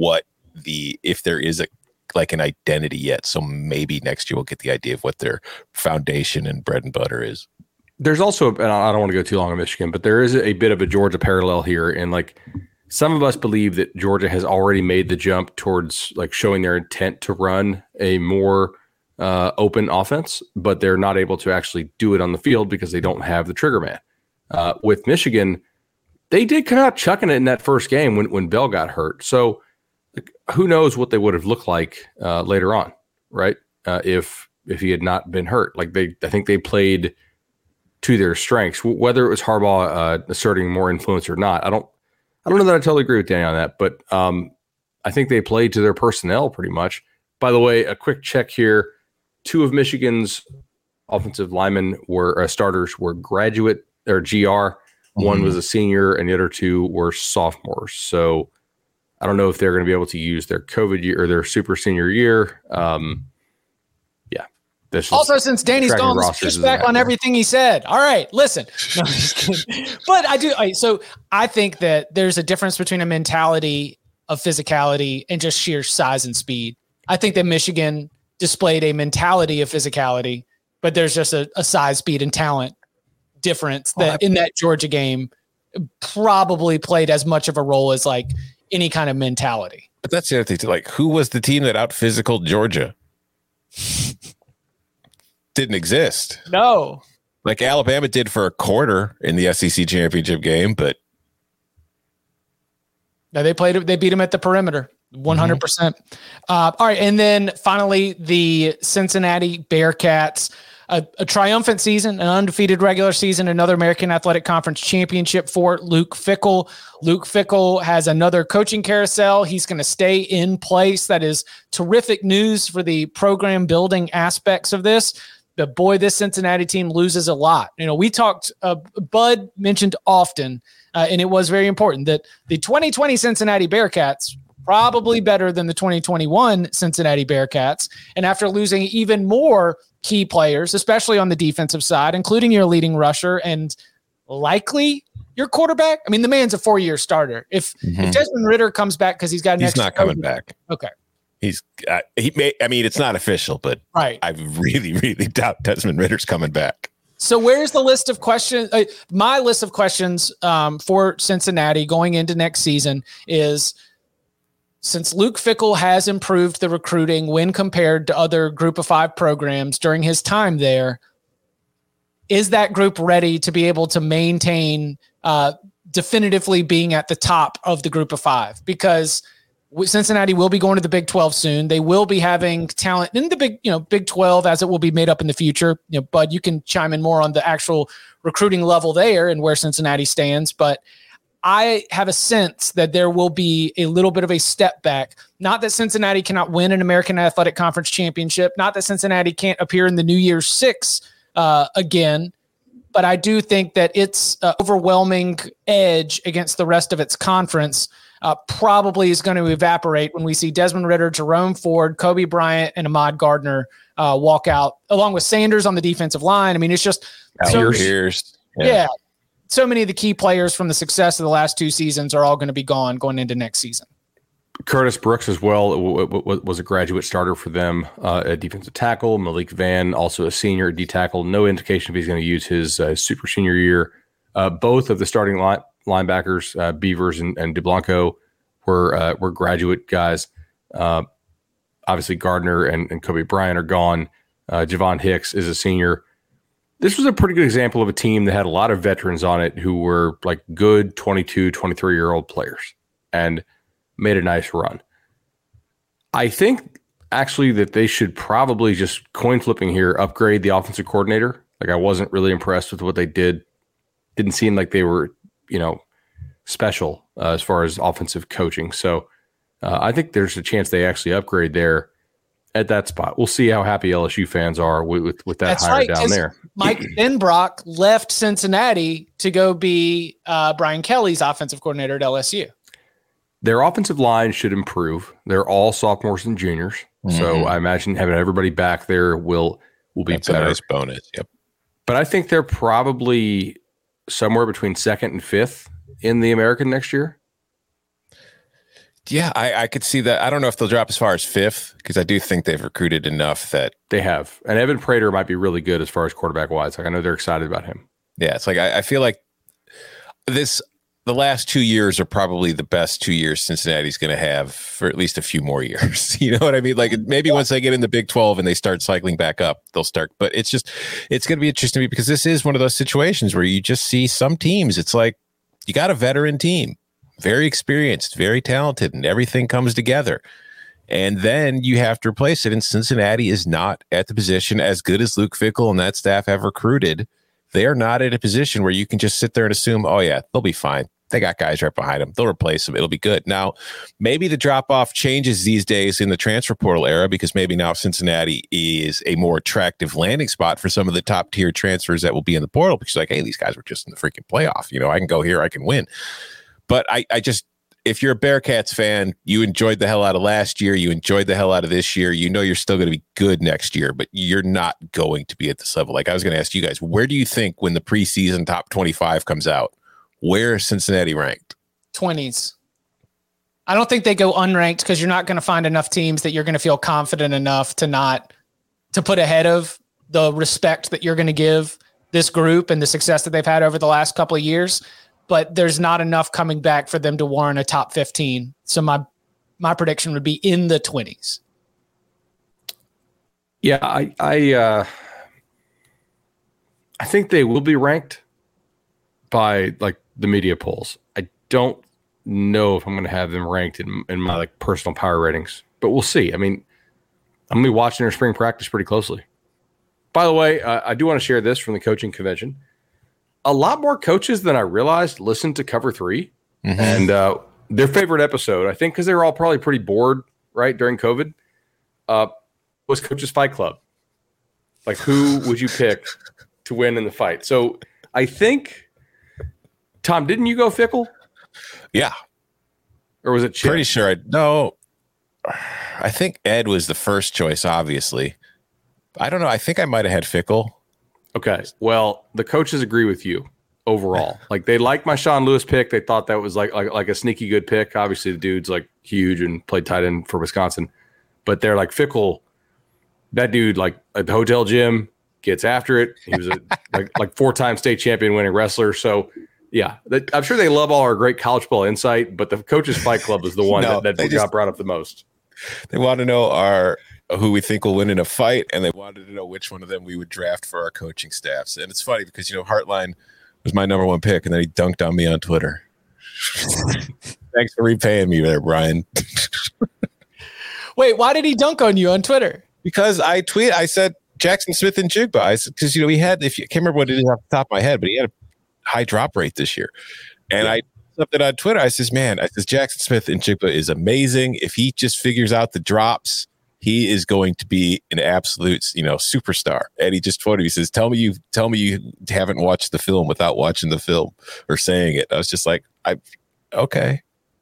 if there is an identity yet. So maybe next year we'll get the idea of what their foundation and bread and butter is. There's also, and I don't want to go too long on Michigan, but there is a bit of a Georgia parallel here. And like, some of us believe that Georgia has already made the jump towards like showing their intent to run a more open offense, but they're not able to actually do it on the field because they don't have the trigger man. With Michigan, they did come out chucking it in that first game when Bell got hurt. So who knows what they would have looked like later on, right? If he had not been hurt. Like I think they played to their strengths. Whether it was Harbaugh asserting more influence or not, I don't know that I totally agree with Danny on that. But I think they played to their personnel pretty much. By the way, a quick check here: 2 of Michigan's offensive linemen starters were graduate or GR. Mm-hmm. One was a senior, and the other 2 were sophomores. So I don't know if they're going to be able to use their COVID year or their super senior year. Also, since Danny's gone, let's push back on everything he said. All right, listen. No, I'm just kidding. But I do. So I think that there's a difference between a mentality of physicality and just sheer size and speed. I think that Michigan displayed a mentality of physicality, but there's just a size, speed, and talent difference that in that Georgia game probably played as much of a role as like any kind of mentality. But that's the other thing too. Like, who was the team that out physical Georgia? Didn't exist. No. Like Alabama did for a quarter in the SEC championship game, but no, they beat them at the perimeter. 100%. Mm-hmm. All right. And then finally, the Cincinnati Bearcats, a triumphant season, an undefeated regular season, another American Athletic Conference championship for Luke Fickell. Luke Fickell has another coaching carousel. He's going to stay in place. That is terrific news for the program building aspects of this. But boy, this Cincinnati team loses a lot. You know, we talked, Bud mentioned often, and it was very important that the 2020 Cincinnati Bearcats probably better than the 2021 Cincinnati Bearcats. And after losing even more key players, especially on the defensive side, including your leading rusher and likely your quarterback. I mean, the man's a 4-year starter. If Desmond Ridder comes back because he's got an extra, he's not coming back. Okay. He may. I mean, it's not official, but right. I really, really doubt Desmond Ritter's coming back. So where's the list of questions? My list of questions for Cincinnati going into next season is, since Luke Fickell has improved the recruiting when compared to other Group of Five programs during his time there, is that group ready to be able to maintain definitively being at the top of the Group of Five? Because Cincinnati will be going to the Big 12 soon. They will be having talent in the Big 12 as it will be made up in the future. Bud, you can chime in more on the actual recruiting level there and where Cincinnati stands. But I have a sense that there will be a little bit of a step back. Not that Cincinnati cannot win an American Athletic Conference championship. Not that Cincinnati can't appear in the New Year's Six again. But I do think that its overwhelming edge against the rest of its conference probably is going to evaporate when we see Desmond Ridder, Jerome Ford, Kobe Bryant, and Ahmad Gardner walk out, along with Sanders on the defensive line. I mean, it's just Pierce. Yeah. So many of the key players from the success of the last two seasons are all going to be gone going into next season. Curtis Brooks as well was a graduate starter for them at defensive tackle. Malik Vann, also a senior at D tackle. No indication if he's going to use his super senior year. Both of the starting linebackers, Beavers and DeBlanco, were graduate guys. Obviously, Gardner and Kobe Bryant are gone. Javon Hicks is a senior. This was a pretty good example of a team that had a lot of veterans on it who were like good 22, 23-year-old players and made a nice run. I think actually that they should probably just coin flipping here, upgrade the offensive coordinator. Like, I wasn't really impressed with what they did. Didn't seem like they were, special as far as offensive coaching. So I think there's a chance they actually upgrade there at that spot. We'll see how happy LSU fans are with that That's hire right, down there. Mike Benbrock left Cincinnati to go be Brian Kelly's offensive coordinator at LSU. Their offensive line should improve. They're all sophomores and juniors. Mm-hmm. So I imagine having everybody back there will be That's better. a nice bonus. Yep. But I think they're probably somewhere between second and fifth in the American next year. Yeah, I could see that. I don't know if they'll drop as far as fifth, because I do think they've recruited enough that they have. And Evan Prater might be really good as far as quarterback wise. Like, I know they're excited about him. Yeah, it's like I feel like the last 2 years are probably the best 2 years Cincinnati's going to have for at least a few more years. You know what I mean? Like, maybe once they get in the Big 12 and they start cycling back up, they'll start. But it's going to be interesting to me, because this is one of those situations where you just see some teams. It's like you got a veteran team, very experienced, very talented, and everything comes together. And then you have to replace it. And Cincinnati is not at the position, as good as Luke Fickell and that staff have recruited. They are not in a position where you can just sit there and assume, oh, yeah, they'll be fine. They got guys right behind them. They'll replace them. It'll be good. Now, maybe the drop-off changes these days in the transfer portal era, because maybe now Cincinnati is a more attractive landing spot for some of the top-tier transfers that will be in the portal, because like, hey, these guys were just in the freaking playoff. I can go here. I can win. But I just, if you're a Bearcats fan, you enjoyed the hell out of last year. You enjoyed the hell out of this year. You know you're still going to be good next year, but you're not going to be at this level. Like, I was going to ask you guys, where do you think when the preseason top 25 comes out, where is Cincinnati ranked? 20s. I don't think they go unranked, because you're not going to find enough teams that you're going to feel confident enough to put ahead of the respect that you're going to give this group and the success that they've had over the last couple of years. But there's not enough coming back for them to warrant a top 15. So my prediction would be in the 20s. Yeah, I think they will be ranked by like the media polls. I don't know if I'm going to have them ranked in my like personal power ratings, but we'll see. I mean, I'm going to be watching their spring practice pretty closely. By the way, I do want to share this from the coaching convention. A lot more coaches than I realized listened to Cover 3, and their favorite episode, I think, because they were all probably pretty bored, right, during COVID, was Coach's Fight Club. Like, who would you pick to win in the fight? So I think, Tom, didn't you go Fickell? Yeah. Or was it Chip? Pretty sure. No, I think Ed was the first choice, obviously. I don't know. I think I might have had Fickell. Okay. Well, the coaches agree with you overall. Like, they liked my Sean Lewis pick. They thought that was like a sneaky good pick. Obviously, the dude's like huge and played tight end for Wisconsin. But they're like, Fickell, that dude, like at the hotel gym, gets after it. He was a like 4-time state champion winning wrestler. So yeah, I'm sure they love all our great college football insight, but the Coaches Fight Club is the one that got brought up the most. They want to know who we think will win in a fight, and they wanted to know which one of them we would draft for our coaching staffs. And it's funny because, Hartline was my number one pick, and then he dunked on me on Twitter. Thanks for repaying me there, Brian. Wait, why did he dunk on you on Twitter? Because I said Jackson Smith and Jigba. Because, he had, I can't remember what it is off the top of my head, but he had a high drop rate this year. And I something on Twitter. I says, Jackson Smith and Jigba is amazing. If he just figures out the drops, he is going to be an absolute, superstar. And he just tweeted, he says, tell me you haven't watched the film without watching the film or saying it. I was just like, okay.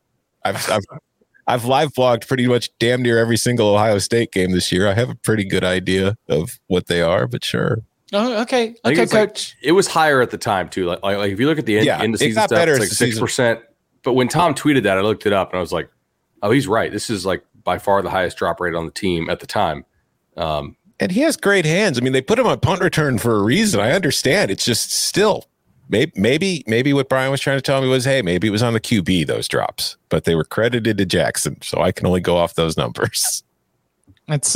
I've live blogged pretty much damn near every single Ohio State game this year. I have a pretty good idea of what they are, but sure. Oh, okay. Okay, Coach. It was higher at the time too. Like if you look at the end of season stuff, it's like 6%. But when Tom tweeted that, I looked it up and I was like, oh, he's right. This is like by far the highest drop rate on the team at the time. And he has great hands. I mean, they put him on punt return for a reason. I understand. It's just still maybe what Brian was trying to tell me was, hey, maybe it was on the QB, those drops, but they were credited to Jackson. So I can only go off those numbers. That's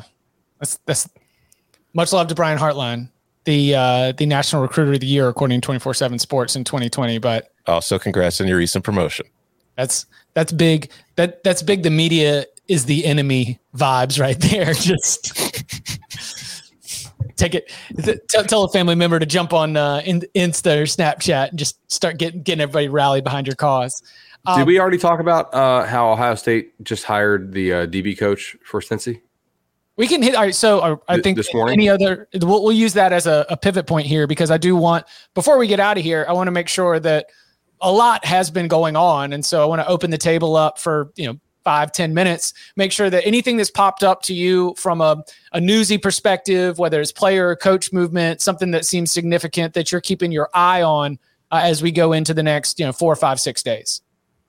much love to Brian Hartline, the National Recruiter of the Year, according to 24/7 Sports in 2020. But also congrats on your recent promotion. That's big. That's big. The media is the enemy vibes right there. Just take it. Tell a family member to jump on Insta or Snapchat and just start getting everybody rallied behind your cause. Did we already talk about how Ohio State just hired the DB coach for Cincy? We can hit. All right, so I think this morning, any other, we'll use that as a pivot point here, because I do want, before we get out of here, I want to make sure that a lot has been going on. And so I want to open the table up for, 5-10 minutes, make sure that anything that's popped up to you from a newsy perspective, whether it's player or coach movement, something that seems significant that you're keeping your eye on as we go into the next, 4, 5, 6 days.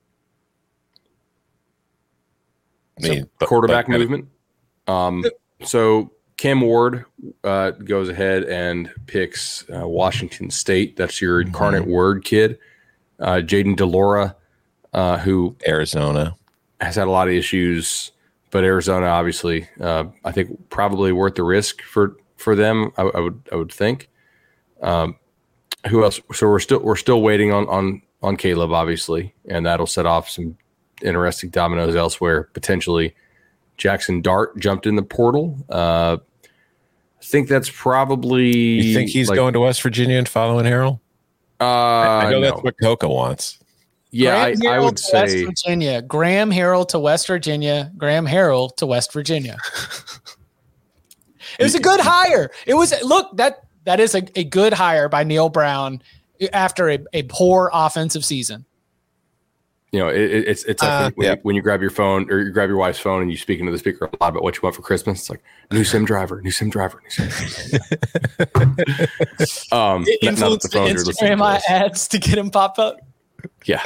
Quarterback movement. So Cam Ward goes ahead and picks Washington State. That's your incarnate word kid. Jaden DeLora, who Arizona has had a lot of issues, but Arizona obviously, I think probably worth the risk for them. I would think. Who else? So we're still waiting on Caleb, obviously, and that'll set off some interesting dominoes elsewhere. Potentially, Jackson Dart jumped in the portal. I think that's probably. You think he's going to West Virginia and following Harrell? I know that's what Coca wants. Yeah, I would say West Virginia. Graham Harrell to West Virginia. Graham Harrell to West Virginia. It was a good hire. It was that is a good hire by Neil Brown after a poor offensive season. It's like when you grab your phone or you grab your wife's phone and you speak into the speaker a lot about what you want for Christmas. It's like new sim driver. It influenced the Instagram ads to get him pop up. Yeah.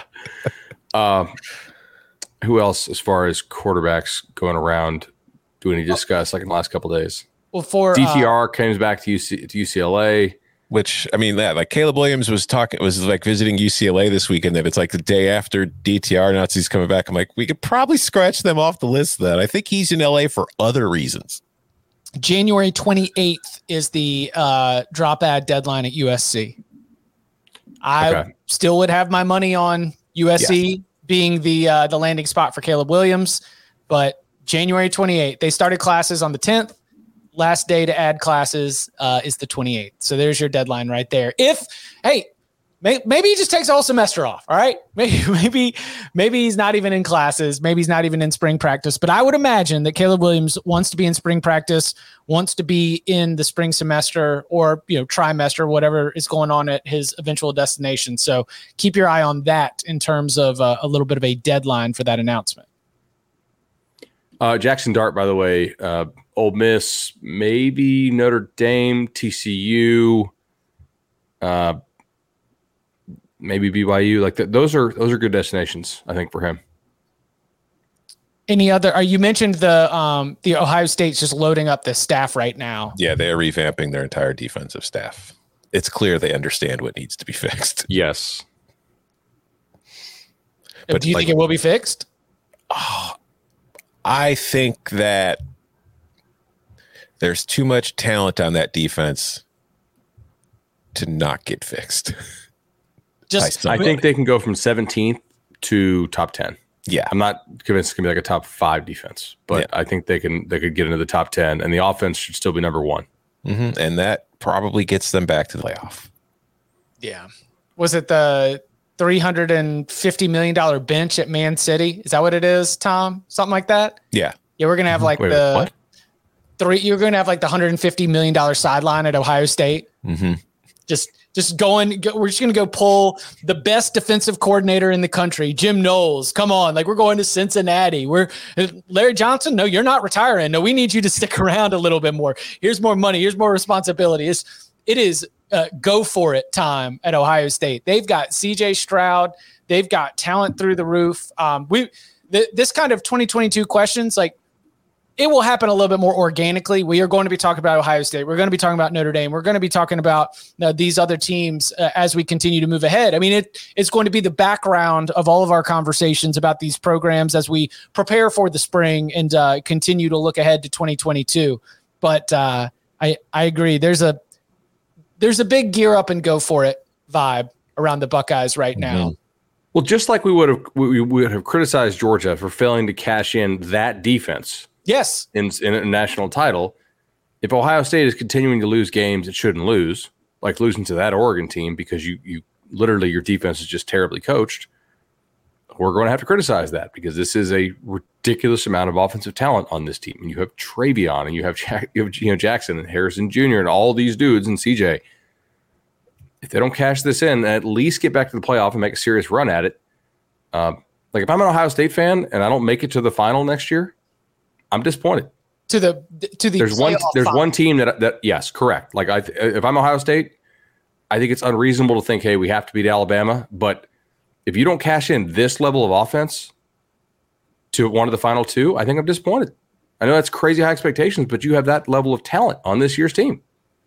Who else, as far as quarterbacks going around, do we need to discuss like in the last couple of days? Well, for DTR comes back to UCLA. Which, I mean, like Caleb Williams was visiting UCLA this weekend. That it's like the day after DTR announced he's coming back. I'm like, we could probably scratch them off the list then. I think he's in LA for other reasons. January 28th is the drop ad deadline at USC. I still would have my money on USC being the landing spot for Caleb Williams, but January 28th, they started classes on the 10th. Last day to add classes is the 28th. So there's your deadline right there. Maybe he just takes all semester off. All right. Maybe he's not even in classes. Maybe he's not even in spring practice, but I would imagine that Caleb Williams wants to be in spring practice, wants to be in the spring semester or, trimester, whatever is going on at his eventual destination. So keep your eye on that in terms of a little bit of a deadline for that announcement. Jackson Dart, by the way, Ole Miss, maybe Notre Dame, TCU, maybe BYU. Like those are good destinations, I think, for him. Any other? You mentioned the Ohio State's just loading up the staff right now. Yeah, they are revamping their entire defensive staff. It's clear they understand what needs to be fixed. Yes. But do you think it will be fixed? I think that there's too much talent on that defense to not get fixed. I think they can go from 17th to top 10. Yeah. I'm not convinced it's going to be like a top 5 defense, but I think they could get into the top 10, and the offense should still be number 1. Mm-hmm. And that probably gets them back to the playoff. Yeah. Was it the $350 million bench at Man City? Is that what it is, Tom? Something like that? Yeah. Yeah, we're going to have like you're going to have like the $150 million sideline at Ohio State. Mm-hmm. We're just going to go pull the best defensive coordinator in the country, Jim Knowles. Come on. Like, we're going to Cincinnati. Larry Johnson. No, you're not retiring. No, we need you to stick around a little bit more. Here's more money. Here's more responsibility. It is go for it time at Ohio State. They've got CJ Stroud. They've got talent through the roof. This kind of 2022 questions, like, it will happen a little bit more organically. We are going to be talking about Ohio State. We're going to be talking about Notre Dame. We're going to be talking about these other teams as we continue to move ahead. I mean, it's going to be the background of all of our conversations about these programs as we prepare for the spring and continue to look ahead to 2022. But I agree. There's a big gear up and go for it vibe around the Buckeyes right now. Mm-hmm. Well, just like we would have criticized Georgia for failing to cash in that defense. Yes. In a national title, if Ohio State is continuing to lose games it shouldn't lose, like losing to that Oregon team because you literally your defense is just terribly coached, we're going to have to criticize that because this is a ridiculous amount of offensive talent on this team. And you have Travion and you have Jackson and Harrison Jr. and all these dudes and CJ. If they don't cash this in, at least get back to the playoff and make a serious run at it. Like if I'm an Ohio State fan and I don't make it to the final next year, I'm disappointed. There's one team that yes, correct. Like if I'm Ohio State, I think it's unreasonable to think, hey, we have to beat Alabama. But if you don't cash in this level of offense to one of the final two, I think I'm disappointed. I know that's crazy high expectations, but you have that level of talent on this year's team.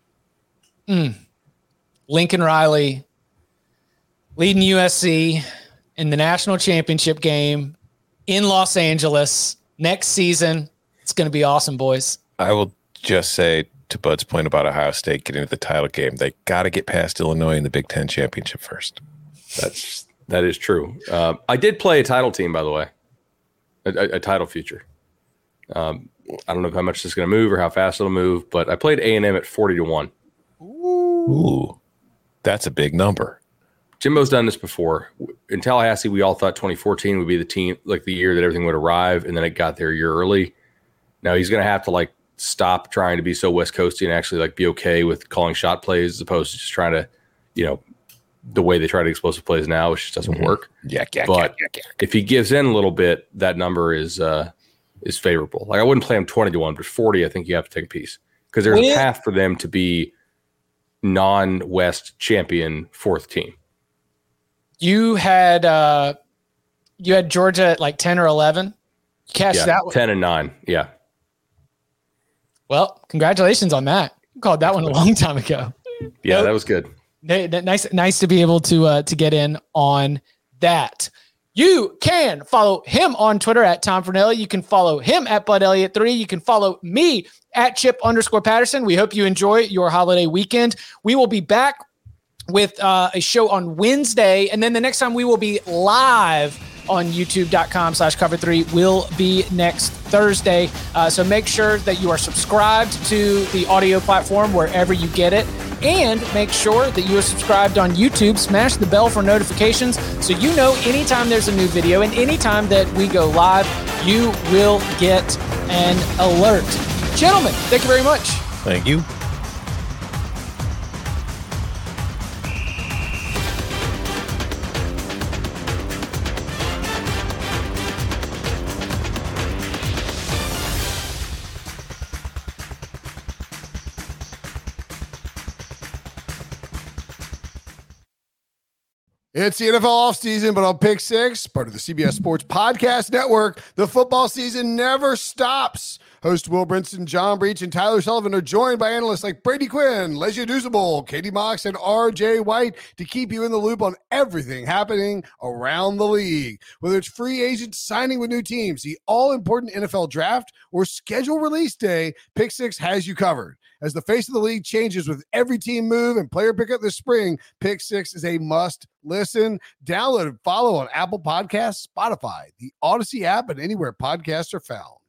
Lincoln Riley leading USC in the national championship game in Los Angeles next season. It's going to be awesome, boys. I will just say to Bud's point about Ohio State getting to the title game, they got to get past Illinois in the Big Ten championship first. That is true. I did play a title team, by the way, a title future. I don't know how much this is going to move or how fast it'll move, but I played A&M at 40-1. Ooh, that's a big number. Jimbo's done this before. In Tallahassee, we all thought 2014 would be the team, like the year that everything would arrive, and then it got there a year early. Now he's going to have to like stop trying to be so West Coasty and actually like be okay with calling shot plays as opposed to just trying to, the way they try to explosive plays now, which just doesn't work. But if he gives in a little bit, that number is favorable. Like I wouldn't play him 20-1, but 40, I think you have to take a piece because there's a path for them to be non-West champion fourth team. You had Georgia at like 10 or 11. Cash that one. 10 and 9. Yeah. Well, congratulations on that. You called that one a long time ago. Yeah, that was good. Nice to be able to get in on that. You can follow him on Twitter at Tom Fornelli. You can follow him at Bud Elliott 3. You can follow me at Chip_Patterson. We hope you enjoy your holiday weekend. We will be back with a show on Wednesday. And then the next time we will be live on youtube.com/cover3 will be next Thursday. So make sure that you are subscribed to the audio platform wherever you get it. And make sure that you are subscribed on YouTube. Smash the bell for notifications so you know anytime there's a new video and anytime that we go live, you will get an alert. Gentlemen, thank you very much. Thank you. It's the NFL offseason, but on Pick Six, part of the CBS Sports Podcast Network, the football season never stops. Host Will Brinson, John Breach, and Tyler Sullivan are joined by analysts like Brady Quinn, Lesia Dusable, Katie Mox, and RJ White to keep you in the loop on everything happening around the league. Whether it's free agents signing with new teams, the all-important NFL draft, or schedule release day, Pick Six has you covered. As the face of the league changes with every team move and player pickup this spring, Pick Six is a must listen. Download and follow on Apple Podcasts, Spotify, the Odyssey app, and anywhere podcasts are found.